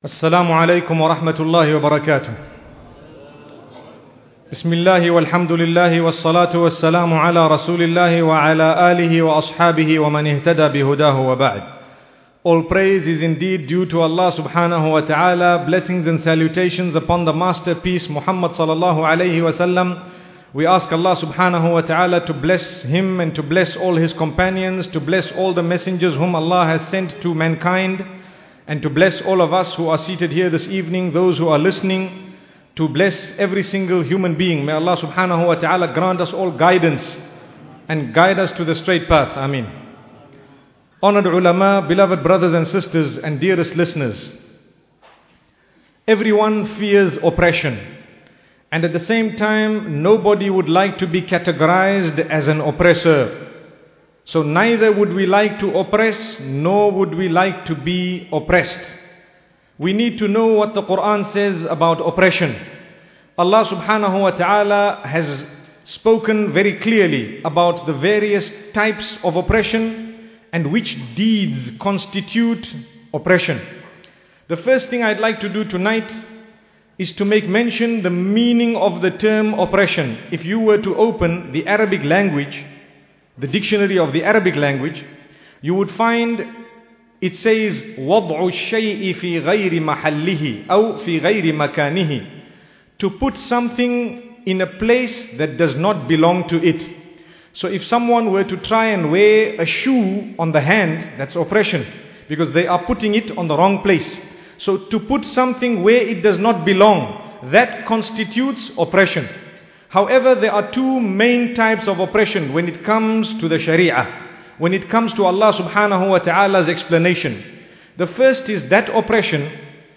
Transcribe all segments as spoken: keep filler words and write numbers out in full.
السلام عليكم ورحمة الله وبركاته. بسم الله والحمد لله والصلاة والسلام على رسول الله وعلى آله وأصحابه ومن اهتدى بهداه وبعد. All praise is indeed due to Allah subhanahu wa ta'ala. Blessings and salutations upon the masterpiece Muhammad sallallahu alayhi wa sallam. We ask Allah subhanahu wa ta'ala to bless him and to bless all his companions, to bless all the messengers whom Allah has sent to mankind, and to bless all of us who are seated here this evening, those who are listening, to bless every single human being. May Allah subhanahu wa ta'ala grant us all guidance and guide us to the straight path. Ameen. Honored ulama, beloved brothers and sisters and dearest listeners, everyone fears oppression, and at the same time nobody would like to be categorized as an oppressor. So neither would we like to oppress, nor would we like to be oppressed. We need to know what the Quran says about oppression. Allah subhanahu wa ta'ala has spoken very clearly about the various types of oppression and which deeds constitute oppression. The first thing I'd like to do tonight is to make mention the meaning of the term oppression. If you were to open the Arabic language, the dictionary of the Arabic language, you would find it says وَضْعُ الشَّيْءِ فِي غَيْرِ مَحَلِّهِ أو فِي غَيْرِ مَكَانِهِ, to put something in a place that does not belong to it. So if someone were to try and wear a shoe on the hand, that's oppression, because they are putting it on the wrong place. So to put something where it does not belong, that constitutes oppression. However, there are two main types of oppression when it comes to the Sharia, when it comes to Allah subhanahu wa ta'ala's explanation. The first is that oppression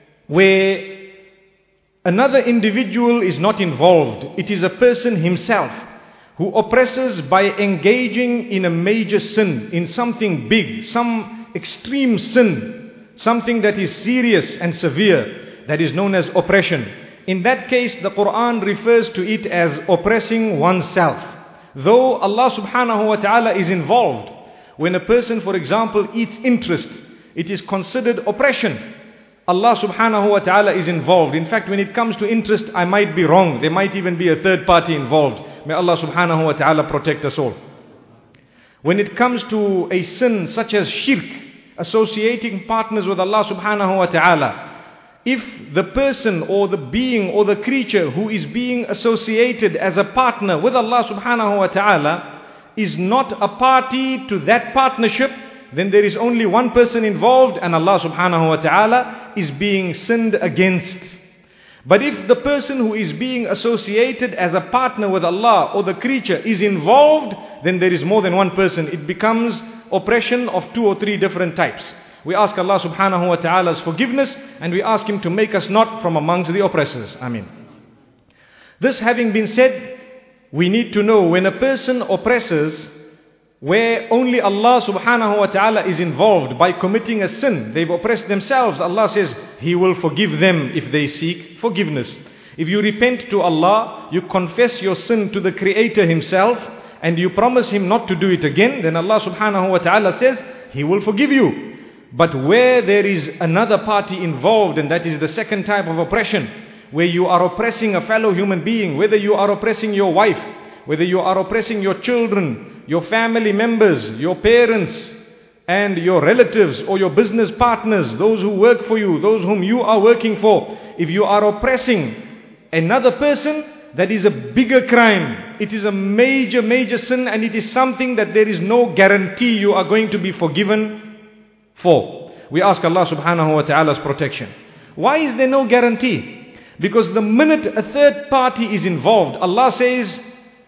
where another individual is not involved. It is a person himself who oppresses by engaging in a major sin, in something big, some extreme sin, something that is serious and severe, that is known as oppression. In that case, the Quran refers to it as oppressing oneself. Though Allah subhanahu wa ta'ala is involved, when a person, for example, eats interest, it is considered oppression. Allah subhanahu wa ta'ala is involved. In fact, when it comes to interest, I might be wrong. There might even be a third party involved. May Allah subhanahu wa ta'ala protect us all. When it comes to a sin such as shirk, associating partners with Allah subhanahu wa ta'ala, if the person or the being or the creature who is being associated as a partner with Allah subhanahu wa ta'ala is not a party to that partnership, then there is only one person involved and Allah subhanahu wa ta'ala is being sinned against. But if the person who is being associated as a partner with Allah or the creature is involved, then there is more than one person. It becomes oppression of two or three different types. We ask Allah subhanahu wa ta'ala's forgiveness, and we ask Him to make us not from amongst the oppressors. Ameen. This having been said, we need to know when a person oppresses where only Allah subhanahu wa ta'ala is involved by committing a sin, they've oppressed themselves, Allah says He will forgive them if they seek forgiveness. If you repent to Allah, you confess your sin to the Creator Himself, and you promise Him not to do it again, then Allah subhanahu wa ta'ala says He will forgive you. But where there is another party involved, and that is the second type of oppression, where you are oppressing a fellow human being, whether you are oppressing your wife, whether you are oppressing your children, your family members, your parents, and your relatives or your business partners, those who work for you, those whom you are working for, if you are oppressing another person, that is a bigger crime. It is a major, major sin, and it is something that there is no guarantee you are going to be forgiven for. We ask Allah subhanahu wa ta'ala's protection. Why is there no guarantee? Because the minute a third party is involved, Allah says,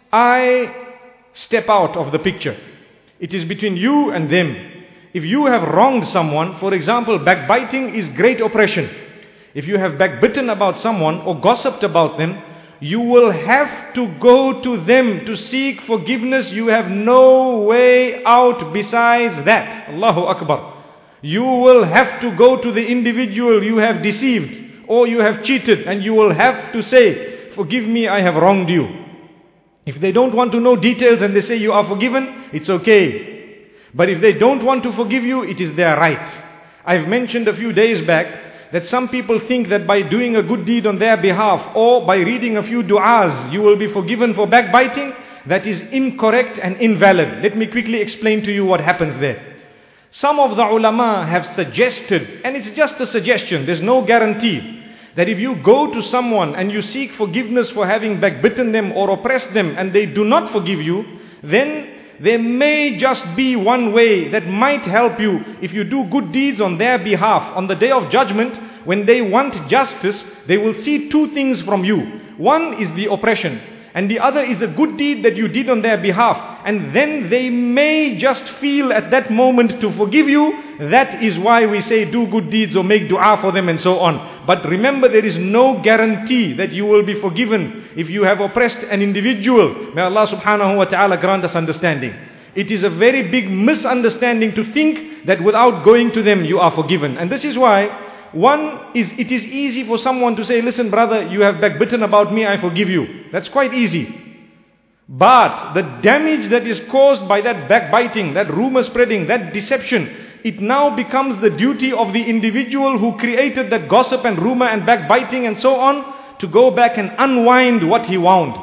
I step out of the picture. It is between you and them. If you have wronged someone, for example, backbiting is great oppression. If you have backbitten about someone or gossiped about them, you will have to go to them to seek forgiveness. You have no way out besides that. Allahu Akbar. You will have to go to the individual you have deceived or you have cheated, and you will have to say, forgive me, I have wronged you. If they don't want to know details and they say you are forgiven, it's okay. But if they don't want to forgive you, it is their right. I've mentioned a few days back that some people think that by doing a good deed on their behalf or by reading a few du'as, you will be forgiven for backbiting. That is incorrect and invalid. Let me quickly explain to you what happens there. Some of the ulama have suggested, and it's just a suggestion, there's no guarantee, that if you go to someone and you seek forgiveness for having backbitten them or oppressed them and they do not forgive you, then there may just be one way that might help you. If you do good deeds on their behalf, on the day of judgment, when they want justice, they will see two things from you. One is the oppression, and the other is a good deed that you did on their behalf. And then they may just feel at that moment to forgive you. That is why we say do good deeds or make dua for them and so on. But remember, there is no guarantee that you will be forgiven if you have oppressed an individual. May Allah subhanahu wa ta'ala grant us understanding. It is a very big misunderstanding to think that without going to them you are forgiven. And this is why One is, it is easy for someone to say, listen brother, you have backbitten about me, I forgive you. That's quite easy. But the damage that is caused by that backbiting, that rumor spreading, that deception, it now becomes the duty of the individual who created that gossip and rumor and backbiting and so on, to go back and unwind what he wound.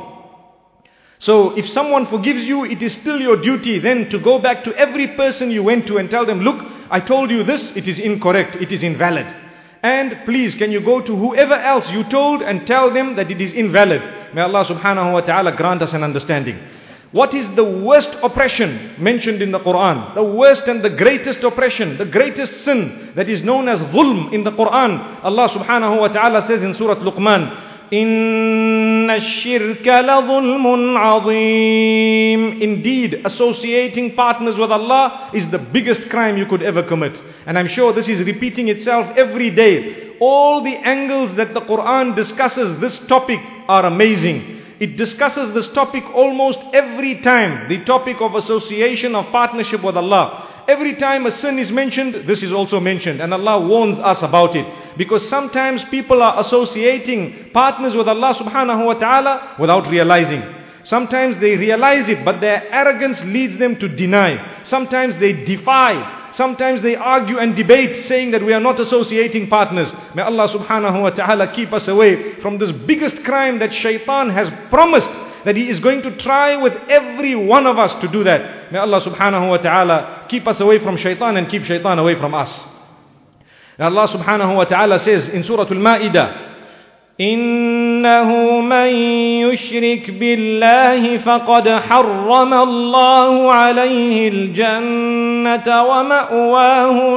So if someone forgives you, it is still your duty then to go back to every person you went to and tell them, look, I told you this, it is incorrect, it is invalid. And please, can you go to whoever else you told and tell them that it is invalid. May Allah subhanahu wa ta'ala grant us an understanding. What is the worst oppression mentioned in the Quran? The worst and the greatest oppression, the greatest sin that is known as dhulm in the Quran. Allah subhanahu wa ta'ala says in Surah Luqman, Inna ash-shirka la dhulmun azim. Indeed, associating partners with Allah is the biggest crime you could ever commit. And I'm sure this is repeating itself every day. All the angles that the Quran discusses this topic are amazing. It discusses this topic almost every time. The topic of association, of partnership with Allah. Every time a sin is mentioned, this is also mentioned. And Allah warns us about it. Because sometimes people are associating partners with Allah subhanahu wa ta'ala without realizing. Sometimes they realize it, but their arrogance leads them to deny. Sometimes they defy. Sometimes they argue and debate, saying that we are not associating partners. May Allah subhanahu wa ta'ala keep us away from this biggest crime that shaitan has promised that he is going to try with every one of us to do that. May Allah subhanahu wa ta'ala keep us away from shaitan and keep shaitan away from us. And Allah subhanahu wa ta'ala says in Surah Al-Ma'idah, إِنَّهُ مَنْ يُشْرِكْ بِاللَّهِ فَقَدْ حَرَّمَ اللَّهُ عَلَيْهِ الْجَنَّةَ وَمَأْوَاهُ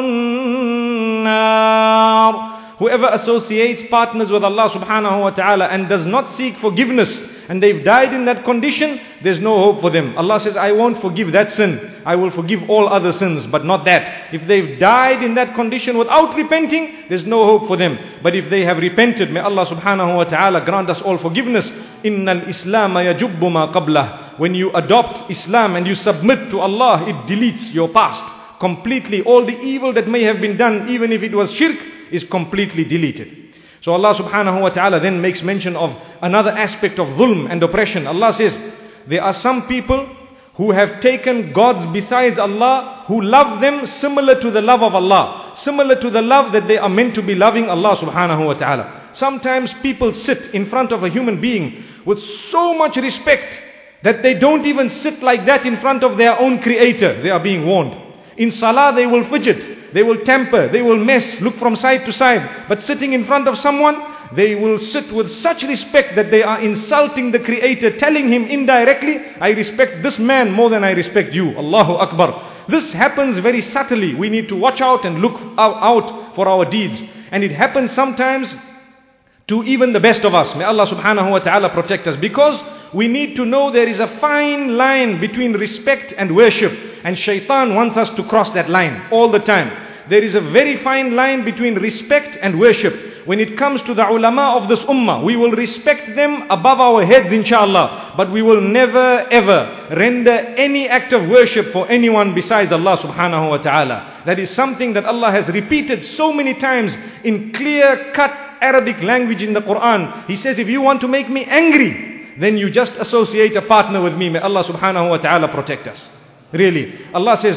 النَّارُ. Whoever associates partners with Allah subhanahu wa ta'ala and does not seek forgiveness, and they've died in that condition, there's no hope for them. Allah says, I won't forgive that sin. I will forgive all other sins, but not that. If they've died in that condition without repenting, there's no hope for them. But if they have repented, may Allah subhanahu wa ta'ala grant us all forgiveness. Inna al-Islam yajubbu ma qablah. When you adopt Islam and you submit to Allah, it deletes your past completely. All the evil that may have been done, even if it was shirk, is completely deleted. So Allah subhanahu wa ta'ala then makes mention of another aspect of dhulm and oppression. Allah says, there are some people who have taken gods besides Allah, who love them similar to the love of Allah, similar to the love that they are meant to be loving Allah subhanahu wa ta'ala. Sometimes people sit in front of a human being with so much respect that they don't even sit like that in front of their own creator. They are being warned. In salah they will fidget, they will tamper, they will mess, look from side to side. But sitting in front of someone, they will sit with such respect that they are insulting the Creator, telling him indirectly, I respect this man more than I respect you. Allahu Akbar. This happens very subtly. We need to watch out and look out for our deeds. And it happens sometimes to even the best of us. May Allah subhanahu wa ta'ala protect us. Because we need to know there is a fine line between respect and worship. And shaitan wants us to cross that line all the time. There is a very fine line between respect and worship. When it comes to the ulama of this ummah, we will respect them above our heads inshallah. But we will never ever render any act of worship for anyone besides Allah subhanahu wa ta'ala. That is something that Allah has repeated so many times in clear-cut Arabic language in the Quran. He says, if you want to make me angry, then you just associate a partner with me. May Allah subhanahu wa ta'ala protect us. Really. Allah says,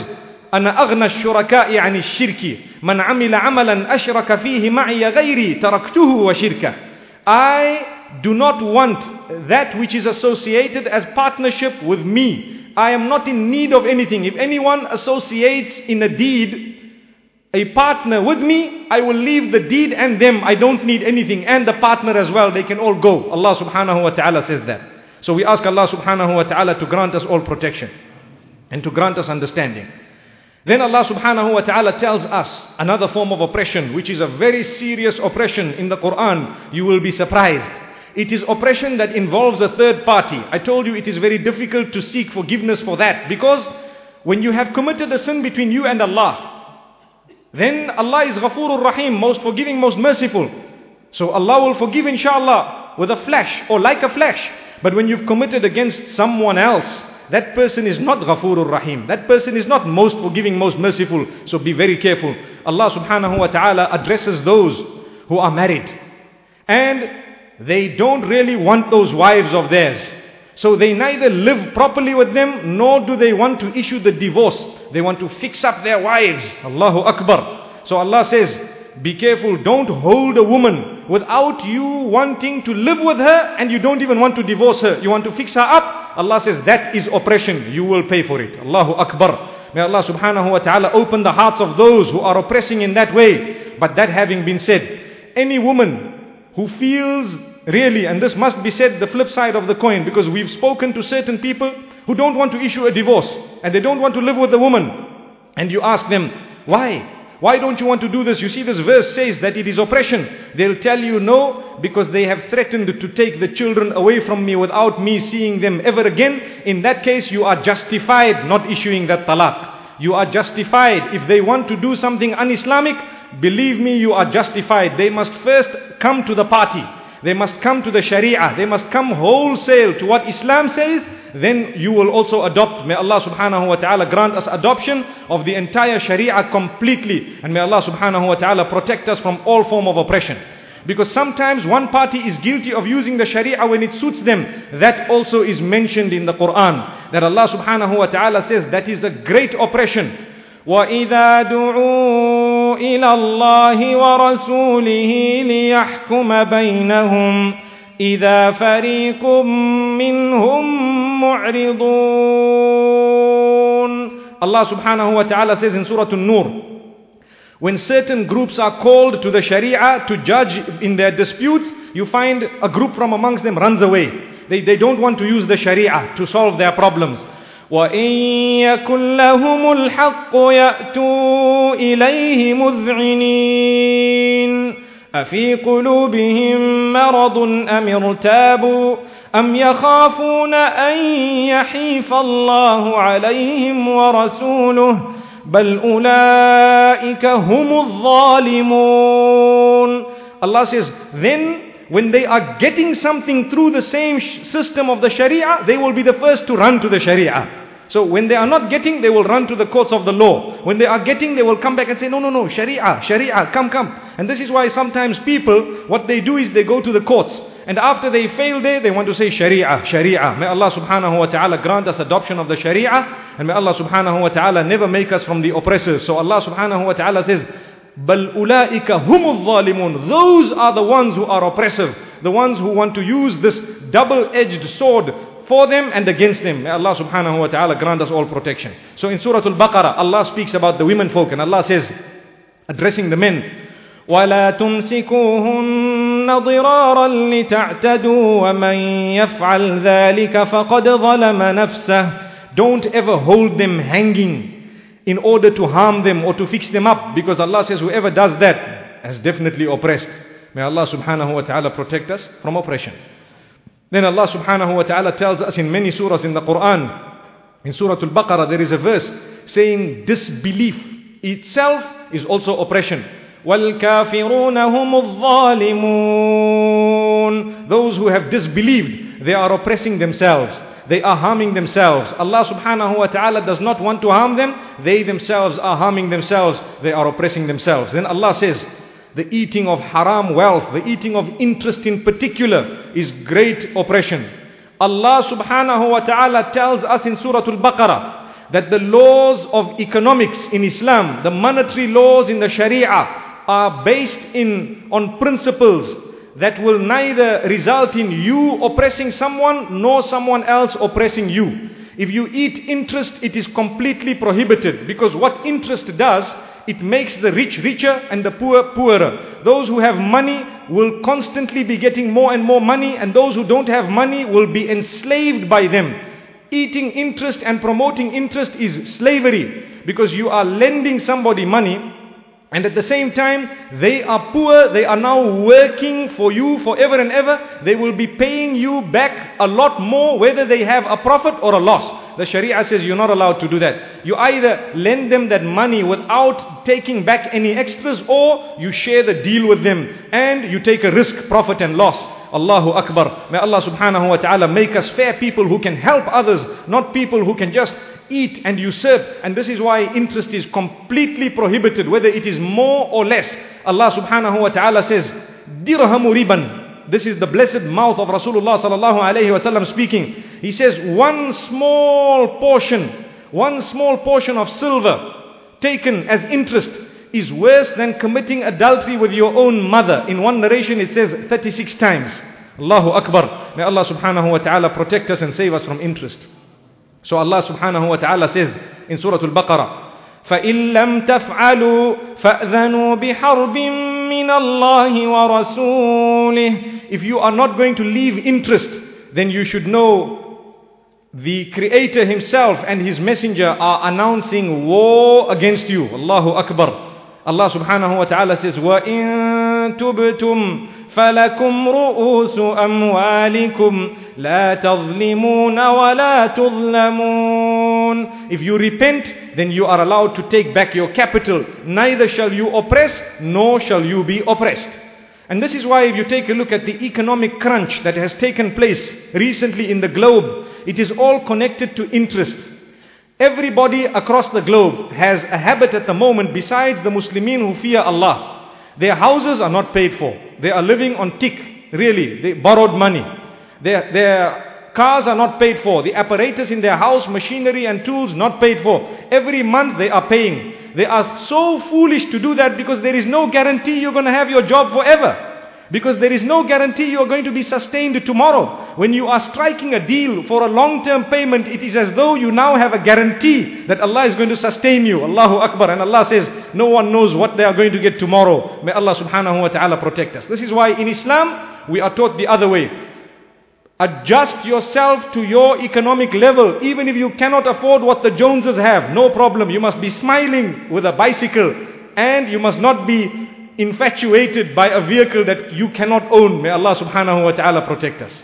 أنا أغنى الشركاء عن الشرك من عمل عملا أشرك فيه معي غيري تركته وشركه. I do not want that which is associated as partnership with me. I am not in need of anything. If anyone associates in a deed a partner with me, I will leave the deed and them. I don't need anything. And the partner as well, they can all go. Allah subhanahu wa ta'ala says that. So we ask Allah subhanahu wa ta'ala to grant us all protection and to grant us understanding. Then Allah subhanahu wa ta'ala tells us another form of oppression, which is a very serious oppression in the Quran. You will be surprised. It is oppression that involves a third party. I told you it is very difficult to seek forgiveness for that, because when you have committed a sin between you and Allah, then Allah is Ghafurur Rahim, most forgiving, most merciful. So Allah will forgive inshallah with a flash or like a flash. But when you've committed against someone else, that person is not Ghafurur Rahim. That person is not most forgiving, most merciful. So be very careful. Allah subhanahu wa ta'ala addresses those who are married, and they don't really want those wives of theirs. So they neither live properly with them, nor do they want to issue the divorce. They want to fix up their wives. Allahu Akbar. So Allah says, be careful, don't hold a woman without you wanting to live with her, and you don't even want to divorce her. You want to fix her up. Allah says that is oppression. You will pay for it. Allahu Akbar. May Allah subhanahu wa ta'ala open the hearts of those who are oppressing in that way. But that having been said, any woman who feels really, and this must be said the flip side of the coin, because we've spoken to certain people who don't want to issue a divorce, and they don't want to live with the woman. And you ask them, why? Why don't you want to do this? You see, this verse says that it is oppression. They'll tell you no, because they have threatened to take the children away from me without me seeing them ever again. In that case, you are justified not issuing that talaq. You are justified. If they want to do something un-Islamic, believe me, you are justified. They must first come to the party. They must come to the Sharia. They must come wholesale to what Islam says. Then you will also adopt. May Allah subhanahu wa ta'ala grant us adoption of the entire Sharia completely. And may Allah subhanahu wa ta'ala protect us from all form of oppression. Because sometimes one party is guilty of using the Sharia when it suits them. That also is mentioned in the Quran. That Allah subhanahu wa ta'ala says that is a great oppression. وَإِذَا دُعُوا إِلَى اللَّهِ وَرَسُولِهِ لِيَحْكُمَ بَيْنَهُمْ إِذَا فَرِيقٌ مِّنْهُمْ مُعْرِضُونَ. Allah subhanahu wa ta'ala says in Surah An-Nur, when certain groups are called to the Sharia to judge in their disputes, you find a group from amongst them runs away. They, they don't want to use the Sharia to solve their problems. وَإِن يَكُنْ لَهُمُ الْحَقُّ يَأْتُوا إِلَيْهِ مُذْعِنِينَ أَفِي قُلُوبِهِم مَّرَضٌ أَمِ ارْتَابُوا أَمْ يَخَافُونَ أَن يَحِيفَ اللَّهُ عَلَيْهِمْ وَرَسُولُهُ بَلْ أُولَئِكَ هُمُ الظَّالِمُونَ. Allah says, then when they are getting something through the same system of the Sharia, they will be the first to run to the Sharia. So when they are not getting, they will run to the courts of the law. When they are getting, they will come back and say, no, no, no, Sharia, Sharia, come, come. And this is why sometimes people, what they do is they go to the courts. And after they fail there, they want to say Sharia, Sharia. May Allah subhanahu wa ta'ala grant us adoption of the Sharia. And may Allah subhanahu wa ta'ala never make us from the oppressors. So Allah subhanahu wa ta'ala says, بَلْ أُولَٰئِكَ هُمُ الظَّالِمُونَ. Those are the ones who are oppressive. The ones who want to use this double-edged sword for them and against them. May Allah subhanahu wa ta'ala grant us all protection. So in Surah Al-Baqarah, Allah speaks about the women folk, and Allah says, addressing the men, وَلَا تُمْسِكُوهُنَّ ضِرَارًا لِتَعْتَدُوا وَمَنْ يَفْعَلْ ذَلِكَ فَقَدْ ظَلَمَ نَفْسَهُ. Don't ever hold them hanging in order to harm them or to fix them up, because Allah says whoever does that has definitely oppressed. May Allah subhanahu wa ta'ala protect us from oppression. Then Allah subhanahu wa ta'ala tells us in many surahs in the Quran, in Surah Al-Baqarah there is a verse saying disbelief itself is also oppression. وَالْكَافِرُونَ هُمُ الظَّالِمُونَ. Those who have disbelieved, they are oppressing themselves. They are harming themselves. Allah subhanahu wa ta'ala does not want to harm them. They themselves are harming themselves. They are oppressing themselves. Then Allah says, the eating of haram wealth, the eating of interest in particular is great oppression. Allah subhanahu wa ta'ala tells us in Surah Al-Baqarah that the laws of economics in Islam, the monetary laws in the Sharia, are based in on principles that will neither result in you oppressing someone nor someone else oppressing you. If you eat interest, it is completely prohibited, because what interest does, it makes the rich richer and the poor poorer. Those who have money will constantly be getting more and more money, and those who don't have money will be enslaved by them. Eating interest and promoting interest is slavery, because you are lending somebody money, and at the same time, they are poor, they are now working for you forever and ever. They will be paying you back a lot more, whether they have a profit or a loss. The Sharia says you're not allowed to do that. You either lend them that money without taking back any extras, or you share the deal with them and you take a risk, profit and loss. Allahu Akbar. May Allah subhanahu wa ta'ala make us fair people who can help others, not people who can just eat and usurp. And this is why interest is completely prohibited, whether it is more or less. Allah subhanahu wa ta'ala says, dirhamu riban. This is the blessed mouth of Rasulullah sallallahu alayhi wa sallam speaking. He says, one small portion, one small portion of silver taken as interest is worse than committing adultery with your own mother. In one narration it says thirty-six times. Allahu Akbar. May Allah subhanahu wa ta'ala protect us and save us from interest. So Allah subhanahu wa ta'ala says in Surah Al-Baqarah, فَإِن لَمْ تَفْعَلُوا فَأْذَنُوا بِحَرْبٍ مِّنَ اللَّهِ وَرَسُولِهِ. If you are not going to leave interest, then you should know the Creator Himself and His Messenger are announcing war against you. Allahu Akbar. Allah subhanahu wa ta'ala says, وَإِن تُبْتُمْ فَلَكُمْ رُؤُوسُ أَمْوَالِكُمْ لَا تَظْلِمُونَ وَلَا تُظْلَمُونَ. If you repent, then you are allowed to take back your capital. Neither shall you oppress, nor shall you be oppressed. And this is why if you take a look at the economic crunch that has taken place recently in the globe, it is all connected to interest. Everybody across the globe has a habit at the moment, besides the Muslimin who fear Allah. Their houses are not paid for. They are living on tick. Really, they borrowed money. Their, their cars are not paid for. The apparatus in their house, machinery and tools, not paid for. Every month they are paying. They are so foolish to do that, because there is no guarantee you're going to have your job forever. Because there is no guarantee you are going to be sustained tomorrow. When you are striking a deal for a long-term payment, it is as though you now have a guarantee that Allah is going to sustain you. Allahu Akbar. And Allah says, no one knows what they are going to get tomorrow. May Allah subhanahu wa ta'ala protect us. This is why in Islam, we are taught the other way. Adjust yourself to your economic level. Even if you cannot afford what the Joneses have, no problem. You must be smiling with a bicycle. And you must not be infatuated by a vehicle that you cannot own. May Allah subhanahu wa ta'ala protect us.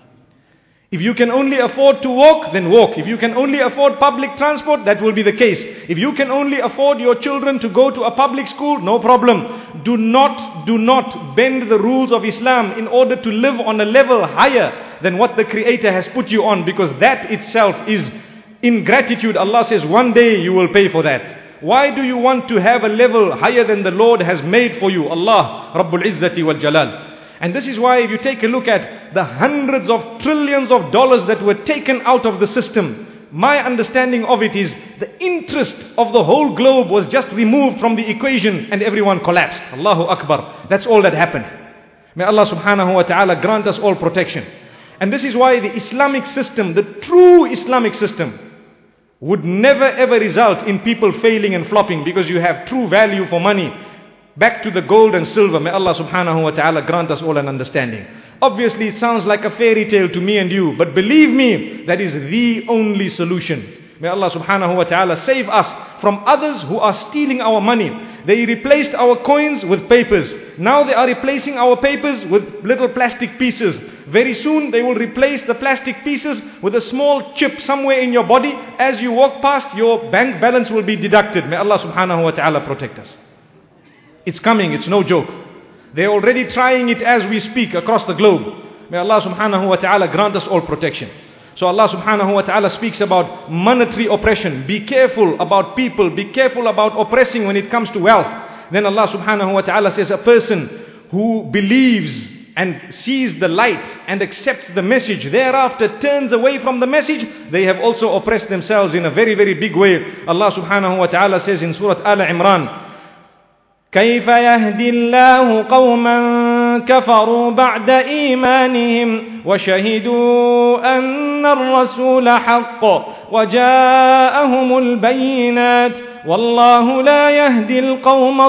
If you can only afford to walk, then walk. If you can only afford public transport, that will be the case. If you can only afford your children to go to a public school, no problem. Do not, do not bend the rules of Islam in order to live on a level higher than what the Creator has put you on, because that itself is ingratitude. Allah says one day you will pay for that. Why do you want to have a level higher than the Lord has made for you? Allah Rabbul Izzati wal Jalal. And this is why if you take a look at the hundreds of trillions of dollars that were taken out of the system, my understanding of it is the interest of the whole globe was just removed from the equation and everyone collapsed. Allahu Akbar. That's all that happened. May Allah subhanahu wa ta'ala grant us all protection. And this is why the Islamic system, the true Islamic system, would never ever result in people failing and flopping, because you have true value for money. Back to the gold and silver. May Allah subhanahu wa ta'ala grant us all an understanding. Obviously it sounds like a fairy tale to me and you, but believe me, that is the only solution. May Allah subhanahu wa ta'ala save us from others who are stealing our money. They replaced our coins with papers. Now they are replacing our papers with little plastic pieces. Very soon they will replace the plastic pieces with a small chip somewhere in your body. As you walk past, your bank balance will be deducted. May Allah subhanahu wa ta'ala protect us. It's coming, it's no joke. They're already trying it as we speak across the globe. May Allah subhanahu wa ta'ala grant us all protection. So Allah subhanahu wa ta'ala speaks about monetary oppression. Be careful about people. Be careful about oppressing when it comes to wealth. Then Allah subhanahu wa ta'ala says a person who believes and sees the light and accepts the message, thereafter turns away from the message, they have also oppressed themselves in a very, very big way. Allah subhanahu wa ta'ala says in Surah Al Imran, كيف يهدي الله قوما كفروا بعد إيمانهم وشهدوا أن الرسول حق وجاءهم البينات والله لا يهدي القوم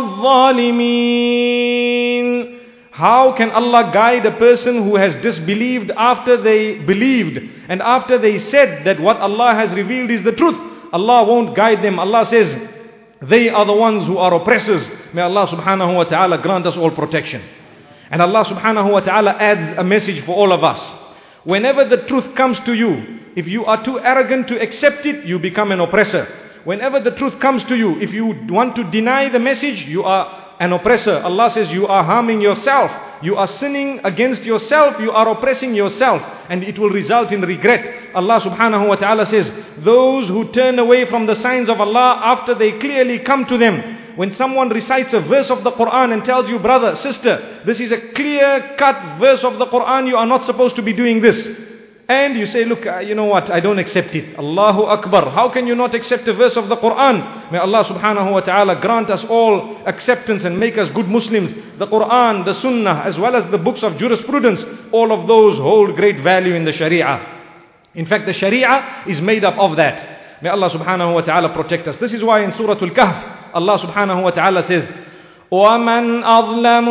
الظالمين. How can Allah guide a person who has disbelieved after they believed and after they said that what Allah has revealed is the truth? Allah won't guide them. Allah says they are the ones who are oppressors. May Allah subhanahu wa ta'ala grant us all protection. And Allah subhanahu wa ta'ala adds a message for all of us. Whenever the truth comes to you, if you are too arrogant to accept it, you become an oppressor. Whenever the truth comes to you, if you want to deny the message, you are an oppressor. Allah says you are harming yourself. You are sinning against yourself. You are oppressing yourself. And it will result in regret. Allah subhanahu wa ta'ala says, those who turn away from the signs of Allah after they clearly come to them. When someone recites a verse of the Quran and tells you, brother, sister, this is a clear-cut verse of the Quran, you are not supposed to be doing this. And you say, look, uh, you know what, I don't accept it. Allahu Akbar. How can you not accept a verse of the Quran? May Allah subhanahu wa ta'ala grant us all acceptance and make us good Muslims. The Quran, the Sunnah, as well as the books of jurisprudence, all of those hold great value in the Sharia. In fact, the Sharia is made up of that. May Allah subhanahu wa ta'ala protect us. This is why in Surah Al-Kahf, Allah subhanahu wa ta'ala says, وَمَنْ أَظْلَمُ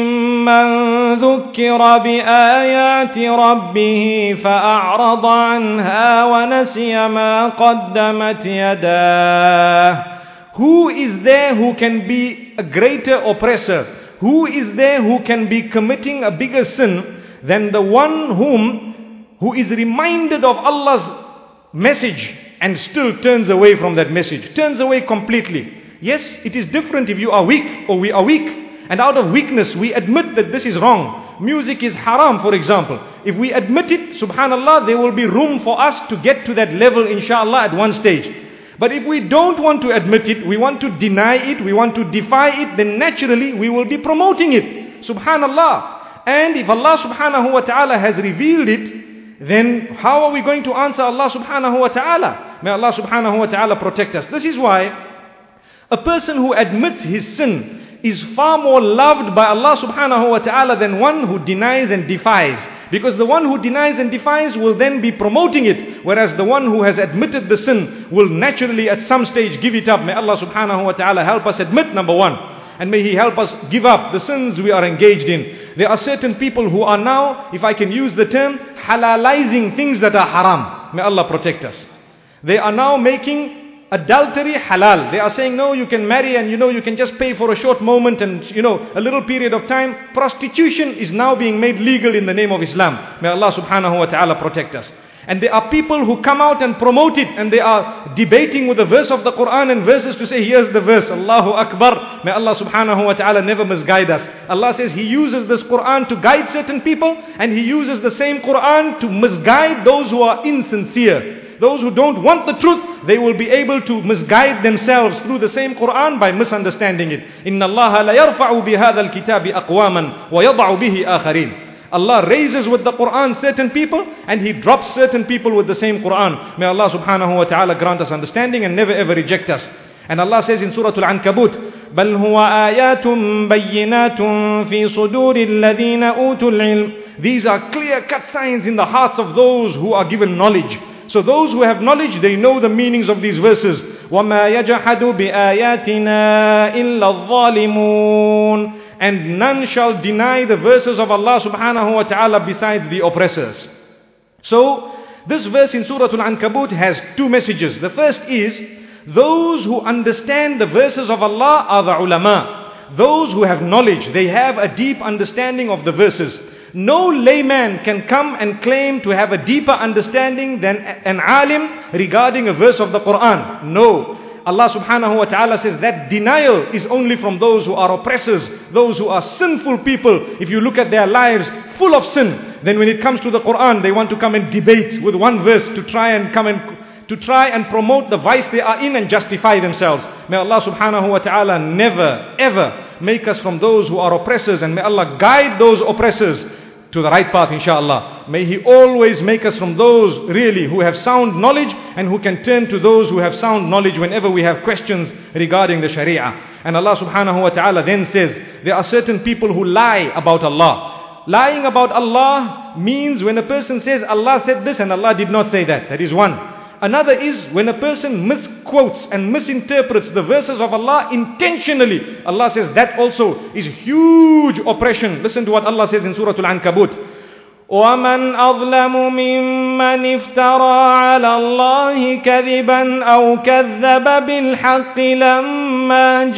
مِمَّنْ ذُكِّرَ بِآيَاتِ رَبِّهِ فَأَعْرَضَ عَنْهَا وَنَسِيَ مَا قَدَّمَتْ يَدَاهُ. Who is there who can be a greater oppressor? Who is there who can be committing a bigger sin than the one whom, who is reminded of Allah's message and still turns away from that message, turns away completely? Yes, it is different if you are weak or we are weak. And out of weakness, we admit that this is wrong. Music is haram, for example. If we admit it, subhanallah, there will be room for us to get to that level, inshallah, at one stage. But if we don't want to admit it, we want to deny it, we want to defy it, then naturally we will be promoting it. Subhanallah. And if Allah subhanahu wa ta'ala has revealed it, then how are we going to answer Allah subhanahu wa ta'ala? May Allah subhanahu wa ta'ala protect us. This is why a person who admits his sin is far more loved by Allah subhanahu wa ta'ala than one who denies and defies. Because the one who denies and defies will then be promoting it, whereas the one who has admitted the sin will naturally at some stage give it up. May Allah subhanahu wa ta'ala help us admit, number one. And may He help us give up the sins we are engaged in. There are certain people who are now, if I can use the term, halalizing things that are haram. May Allah protect us. They are now making adultery halal. They are saying, no, you can marry and you know you can just pay for a short moment and you know a little period of time. Prostitution is now being made legal in the name of Islam. May Allah subhanahu wa ta'ala protect us. And there are people who come out and promote it, and they are debating with a verse of the Quran and verses to say, here's the verse, Allahu Akbar. May Allah subhanahu wa ta'ala never misguide us. Allah says He uses this Quran to guide certain people, and He uses the same Quran to misguide those who are insincere. Those who don't want the truth, they will be able to misguide themselves through the same Quran by misunderstanding it. Inna Allah la yarfa'u bihadha al-kitabi aqwaman wa yada'u bihi akharin. Allah raises with the Quran certain people and He drops certain people with the same Quran. May Allah subhanahu wa ta'ala grant us understanding and never ever reject us. And Allah says in Surah Al-Ankabut, بَلْ هُوَ آيَاتٌ بَيِّنَاتٌ فِي صُدُورِ الَّذِينَ أُوتُوا الْعِلْمِ. These are clear-cut signs in the hearts of those who are given knowledge. So those who have knowledge, they know the meanings of these verses. وَمَا يَجَحَدُ بِآيَاتِنَا إِلَّا الظَّالِمُونَ. And none shall deny the verses of Allah subhanahu wa ta'ala besides the oppressors. So this verse in Surah Al-Ankabut has two messages. The first is, those who understand the verses of Allah are the ulama. Those who have knowledge, they have a deep understanding of the verses. No layman can come and claim to have a deeper understanding than an alim regarding a verse of the Quran. No. Allah subhanahu wa ta'ala says that denial is only from those who are oppressors, those who are sinful people. If you look at their lives full of sin, then when it comes to the Quran, they want to come and debate with one verse to try and come and to try and promote the vice they are in and justify themselves. May Allah subhanahu wa ta'ala never ever make us from those who are oppressors, and may Allah guide those oppressors to the right path, inshallah. May He always make us from those really who have sound knowledge and who can turn to those who have sound knowledge whenever we have questions regarding the Sharia. And Allah subhanahu wa ta'ala then says, there are certain people who lie about Allah. Lying about Allah means when a person says Allah said this and Allah did not say that. That is one. Another is when a person misquotes and misinterprets the verses of Allah intentionally. Allah says that also is huge oppression. Listen to what Allah says in Surah Al-Ankabut. وَمَنْ أَظْلَمُ مِمَّنِ افْتَرَى عَلَى اللَّهِ كَذِبًا أَوْ كَذَّبَ بِالْحَقِّ لَمَّا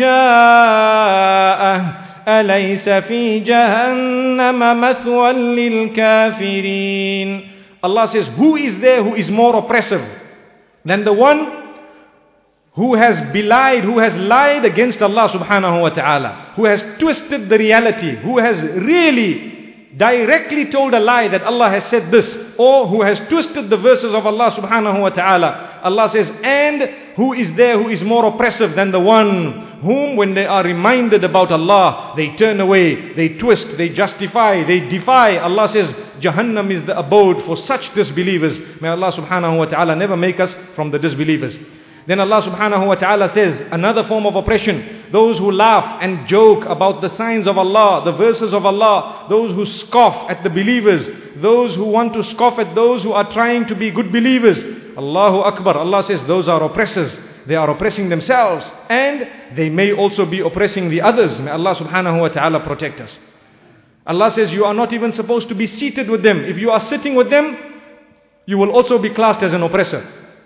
جَاءَهُ أَلَيْسَ فِي جَهَنَّمَ مَثْوًى لِلْكَافِرِينَ. Allah says, who is there who is more oppressive than the one who has belied, who has lied against Allah subhanahu wa ta'ala, who has twisted the reality, who has really directly told a lie that Allah has said this, or who has twisted the verses of Allah subhanahu wa ta'ala. Allah says, and who is there who is more oppressive than the one whom when they are reminded about Allah, they turn away, they twist, they justify, they defy. Allah says, Jahannam is the abode for such disbelievers. May Allah subhanahu wa ta'ala never make us from the disbelievers. Then Allah subhanahu wa ta'ala says, another form of oppression, those who laugh and joke about the signs of Allah, the verses of Allah, those who scoff at the believers, those who want to scoff at those who are trying to be good believers. Allahu Akbar. Allah says those are oppressors. They are oppressing themselves and they may also be oppressing the others. May Allah subhanahu wa ta'ala protect us. Allah says you are not even supposed to be seated with them. If you are sitting with them, you will also be classed as an oppressor.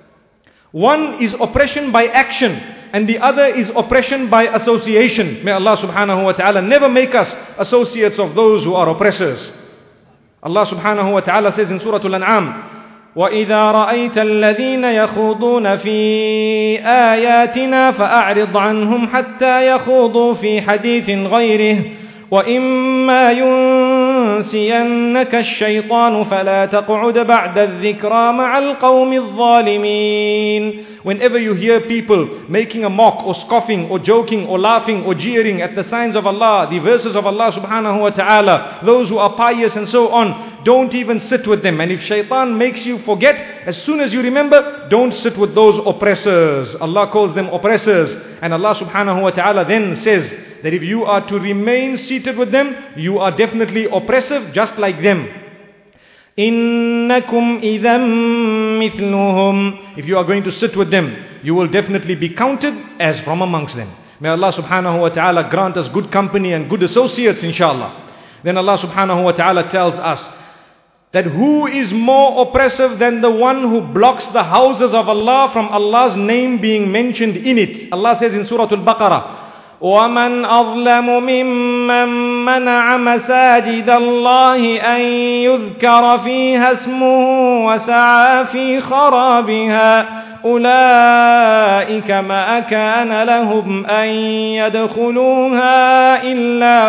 One is oppression by action and the other is oppression by association. May Allah subhanahu wa ta'ala never make us associates of those who are oppressors. Allah subhanahu wa ta'ala says in Surah Al-An'am, وَإِذَا رَأَيْتَ الَّذِينَ يَخُوضُونَ فِي آيَاتِنَا فَأَعْرِضْ عَنْهُمْ حَتَّى يَخُوضُوا فِي حَدِيثٍ غَيْرِهِ وَإِمَّا يُنْسِيَنَّكَ الشَّيْطَانُ فَلَا تَقْعُدْ بَعْدَ الذِّكْرَى مَعَ الْقَوْمِ الظَّالِمِينَ. Whenever you hear people making a mock or scoffing or joking or laughing or jeering at the signs of Allah, the verses of Allah subhanahu wa ta'ala, those who are pious and so on, don't even sit with them. And if shaitan makes you forget, as soon as you remember, don't sit with those oppressors. Allah calls them oppressors. And Allah subhanahu wa ta'ala then says that if you are to remain seated with them, you are definitely oppressive just like them. إِنَّكُمْ إِذًا مِثْلُهُمْ. If you are going to sit with them, you will definitely be counted as from amongst them. May Allah subhanahu wa ta'ala grant us good company and good associates, inshallah. Then Allah subhanahu wa ta'ala tells us that who is more oppressive than the one who blocks the houses of Allah from Allah's name being mentioned in it. Allah says in Surah Al-Baqarah, وَمَنْ أَظْلَمُ مِمَّنْ مَنَعَ مَسَاجِدَ اللَّهِ أَنْ يُذْكَرَ فِيهَا اسْمُهُ وَسَعَى فِي خَرَابِهَا أُولَئِكَ مَا كَانَ لَهُمْ أَنْ يَدْخُلُوهَا إِلَّا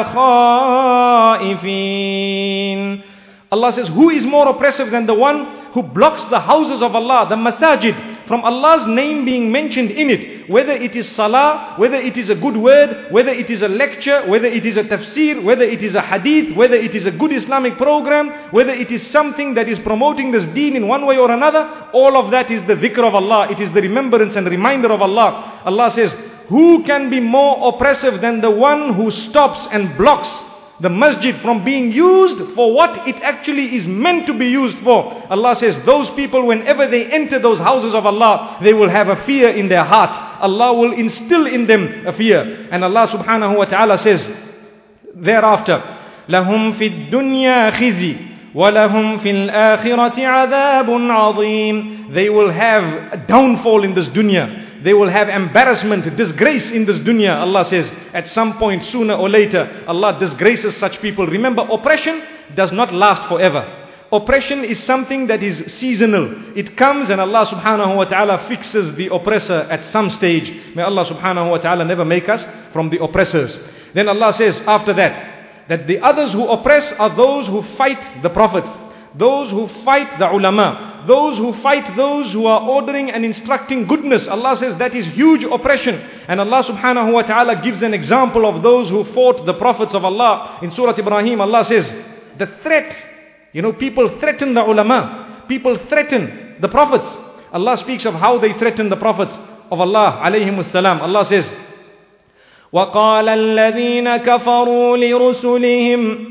خَائِفِينَ. Allah says, who is more oppressive than the one who blocks the houses of Allah, the masajid, from Allah's name being mentioned in it? Whether it is salah, whether it is a good word, whether it is a lecture, whether it is a tafsir, whether it is a hadith, whether it is a good Islamic program, whether it is something that is promoting this deen in one way or another, all of that is the dhikr of Allah. It is the remembrance and reminder of Allah. Allah says, who can be more oppressive than the one who stops and blocks the masjid from being used for what it actually is meant to be used for? Allah says those people, whenever they enter those houses of Allah, they will have a fear in their hearts. Allah will instill in them a fear. And Allah subhanahu wa ta'ala says thereafter, لَهُمْ فِي الدُّنْيَا خِزِي وَلَهُمْ فِي الْآخِرَةِ عَذَابٌ عَظِيمٌ. They will have a downfall in this dunya. They will have embarrassment, disgrace in this dunya. Allah says at some point, sooner or later, Allah disgraces such people. Remember, oppression does not last forever. Oppression is something that is seasonal. It comes and Allah subhanahu wa ta'ala fixes the oppressor at some stage. May Allah subhanahu wa ta'ala never make us from the oppressors. Then Allah says after that, that the others who oppress are those who fight the prophets, those who fight the ulama, those who fight those who are ordering and instructing goodness. Allah says that is huge oppression. And Allah subhanahu wa ta'ala gives an example of those who fought the prophets of Allah. In Surah Ibrahim, Allah says, the threat. You know, people threaten the ulama. People threaten the prophets. Allah speaks of how they threaten the prophets of Allah alayhimus salam. Allah says, وَقَالَ الَّذِينَ كَفَرُوا لِرُسُلِهِمْ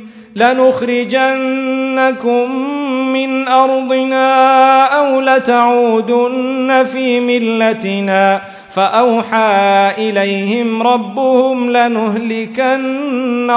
لَنُخْرِجَنَّكُمْ مِنْ أَرْضِنَا أَوْ لَتَعُودُنَّ فِي مِلَّتِنَا فَأَوْحَى إِلَيْهِمْ رَبُّهُمْ لَنُهْلِكَنَّ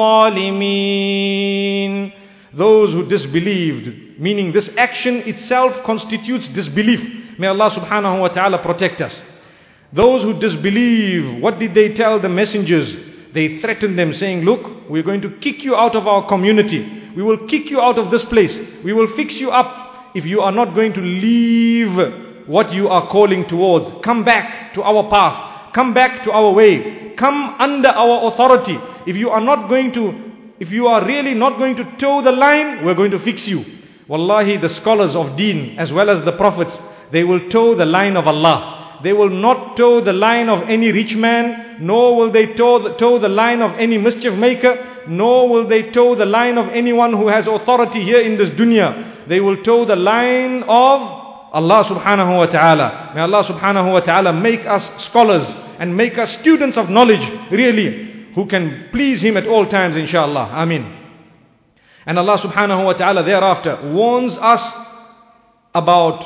الظَّالِمِينَ. Those who disbelieved, meaning this action itself constitutes disbelief. May Allah subhanahu wa ta'ala protect us. Those who disbelieve, what did they tell the messengers? They threatened them saying, look, we're going to kick you out of our community. We will kick you out of this place. We will fix you up if you are not going to leave what you are calling towards. Come back to our path. Come back to our way. Come under our authority. If you are not going to, if you are really not going to toe the line, we're going to fix you. Wallahi, the scholars of deen as well as the prophets, they will toe the line of Allah. They will not toe the line of any rich man, nor will they toe the, toe the line of any mischief maker, nor will they toe the line of anyone who has authority here in this dunya. They will toe the line of Allah subhanahu wa ta'ala. May Allah subhanahu wa ta'ala make us scholars and make us students of knowledge, really, who can please Him at all times, inshallah. Ameen. And Allah subhanahu wa ta'ala thereafter warns us about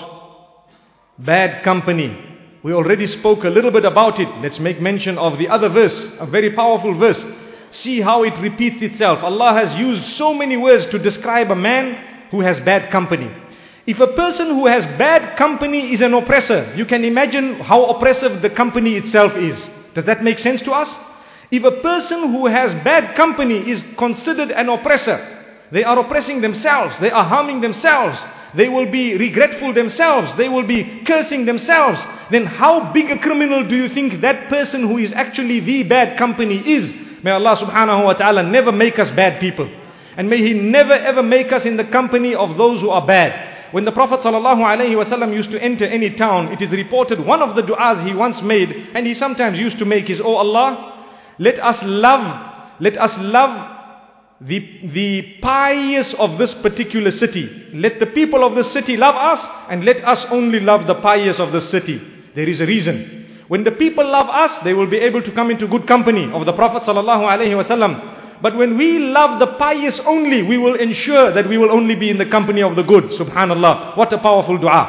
bad company. We already spoke a little bit about it. Let's make mention of the other verse, a very powerful verse. See how it repeats itself. Allah has used so many words to describe a man who has bad company. If a person who has bad company is an oppressor, you can imagine how oppressive the company itself is. Does that make sense to us? If a person who has bad company is considered an oppressor, they are oppressing themselves, they are harming themselves, they will be regretful themselves, they will be cursing themselves, then how big a criminal do you think that person who is actually the bad company is? May Allah subhanahu wa ta'ala never make us bad people. And may He never ever make us in the company of those who are bad. When the Prophet sallallahu alaihi wasallam used to enter any town, it is reported one of the du'as he once made, and he sometimes used to make, is, Oh Allah, let us love, let us love The, the pious of this particular city. Let the people of this city love us, and let us only love the pious of this city. There is a reason. When the people love us, they will be able to come into good company of the Prophet sallallahu alaihi wasallam. But when we love the pious only, we will ensure that we will only be in the company of the good. Subhanallah. What a powerful dua.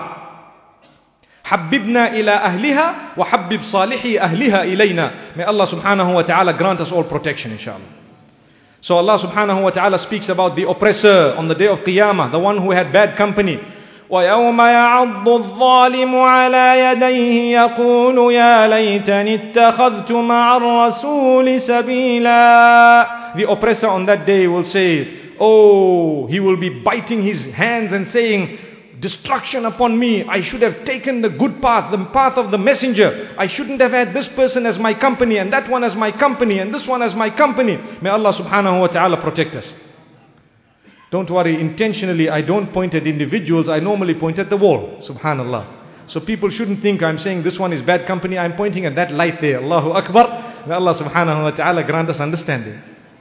Habibna ila ahliha wa habib salihi ahliha ilayna. May Allah subhanahu wa ta'ala grant us all protection, inshallah. So Allah subhanahu wa ta'ala speaks about the oppressor on the day of Qiyamah, the one who had bad company. وَيَوْمَ يَعَضُّ الظَّالِمُ عَلَى يَدَيْهِ يَقُولُ يَا لَيْتَنِ اتَّخَذْتُ مَعَ الرَّسُولِ سَبِيلًا. The oppressor on that day will say, oh, he will be biting his hands and saying, destruction upon me. I should have taken the good path, the path of the messenger. I shouldn't have had this person as my company, and that one as my company, and this one as my company. May Allah subhanahu wa ta'ala protect us. Don't worry, intentionally I don't point at individuals, I normally point at the wall. Subhanallah. So people shouldn't think I'm saying this one is bad company, I'm pointing at that light there. Allahu Akbar. May Allah subhanahu wa ta'ala grant us understanding.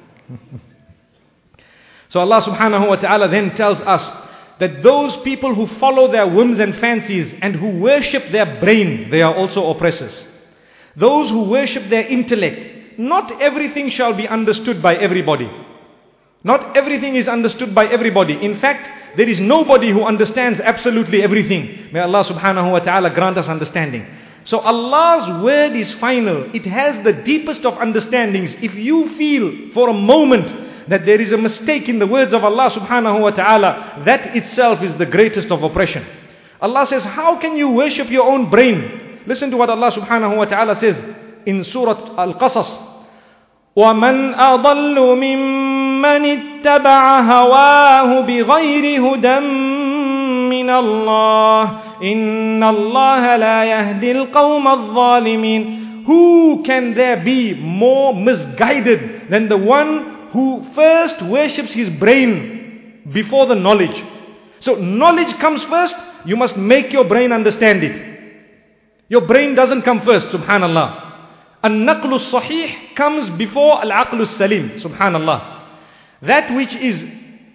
So Allah subhanahu wa ta'ala then tells us that those people who follow their whims and fancies and who worship their brain, they are also oppressors. Those who worship their intellect, not everything shall be understood by everybody. Not everything is understood by everybody. In fact, there is nobody who understands absolutely everything. May Allah subhanahu wa ta'ala grant us understanding. So Allah's word is final. It has the deepest of understandings. If you feel for a moment that there is a mistake in the words of Allah subhanahu wa ta'ala, that itself is the greatest of oppression. Allah says, how can you worship your own brain? Listen to what Allah subhanahu wa ta'ala says in Surah Al-Qasas. وَمَنْ أَضَلُّ مِمَّنِ اتَّبَعَ هَوَاهُ بِغَيْرِ هُدًى مِّنَ اللَّهِ إِنَّ اللَّهَ لَا يَهْدِي الْقَوْمَ الظَّالِمِينَ. Who can there be more misguided than the one who first worships his brain before the knowledge? So knowledge comes first. You must make your brain understand it. Your brain doesn't come first, subhanallah. An-naqlu sahih comes before al-aqlu salim, subhanallah. That which is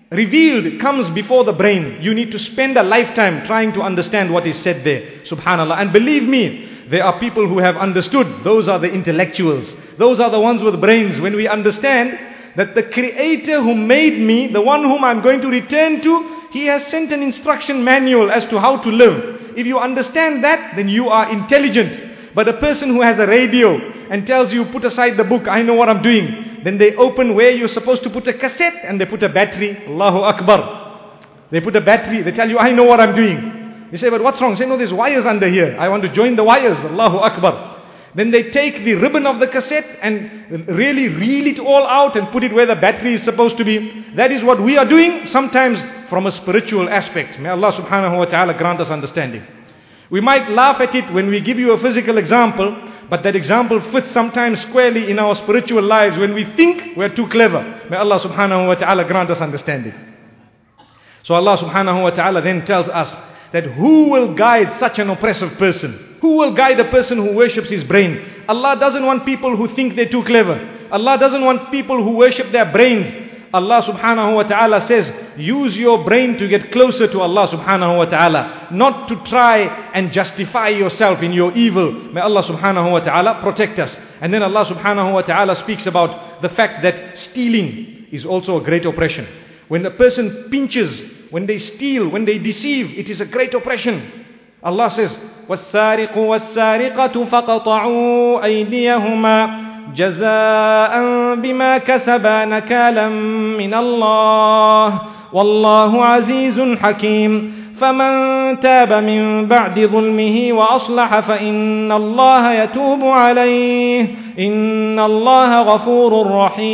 revealed comes before the brain, you need to spend a lifetime trying to understand what is said there. Subhanallah. And believe me, there are people who have understood. Those are the intellectuals. Those are the ones with brains. When we understand that the Creator who made me, the one whom I'm going to return to, He has sent an instruction manual as to how to live. If you understand that, then you are intelligent. But a person who has a radio and tells you, put aside the book, I know what I'm doing. Then they open where you're supposed to put a cassette and they put a battery. Allahu Akbar. They put a battery. They tell you, I know what I'm doing. You say, but what's wrong? Say, no, there's wires under here. I want to join the wires. Allahu Akbar. Then they take the ribbon of the cassette and really reel it all out and put it where the battery is supposed to be. That is what we are doing, sometimes from a spiritual aspect. May Allah subhanahu wa ta'ala grant us understanding. We might laugh at it when we give you a physical example, but that example fits sometimes squarely in our spiritual lives when we think we're too clever. May Allah subhanahu wa ta'ala grant us understanding. So Allah subhanahu wa ta'ala then tells us that who will guide such an oppressive person? Who will guide a person who worships his brain? Allah doesn't want people who think they're too clever. Allah doesn't want people who worship their brains. Allah subhanahu wa ta'ala says, use your brain to get closer to Allah subhanahu wa ta'ala, not to try and justify yourself in your evil. May Allah subhanahu wa ta'ala protect us. And then Allah subhanahu wa ta'ala speaks about the fact that stealing is also a great oppression. When a person pinches, when they steal, when they deceive, it is a great oppression. Allah says, وَالسَّارِقُ وَالسَّارِقَةُ فَقَطَعُوا أَيْدِيَهُمَا جزاء بما كسبا نكالا من الله والله عزيز حكيم فمن تاب من بعد ظلمه وأصلح فإن الله يتوب عليه إن الله غفور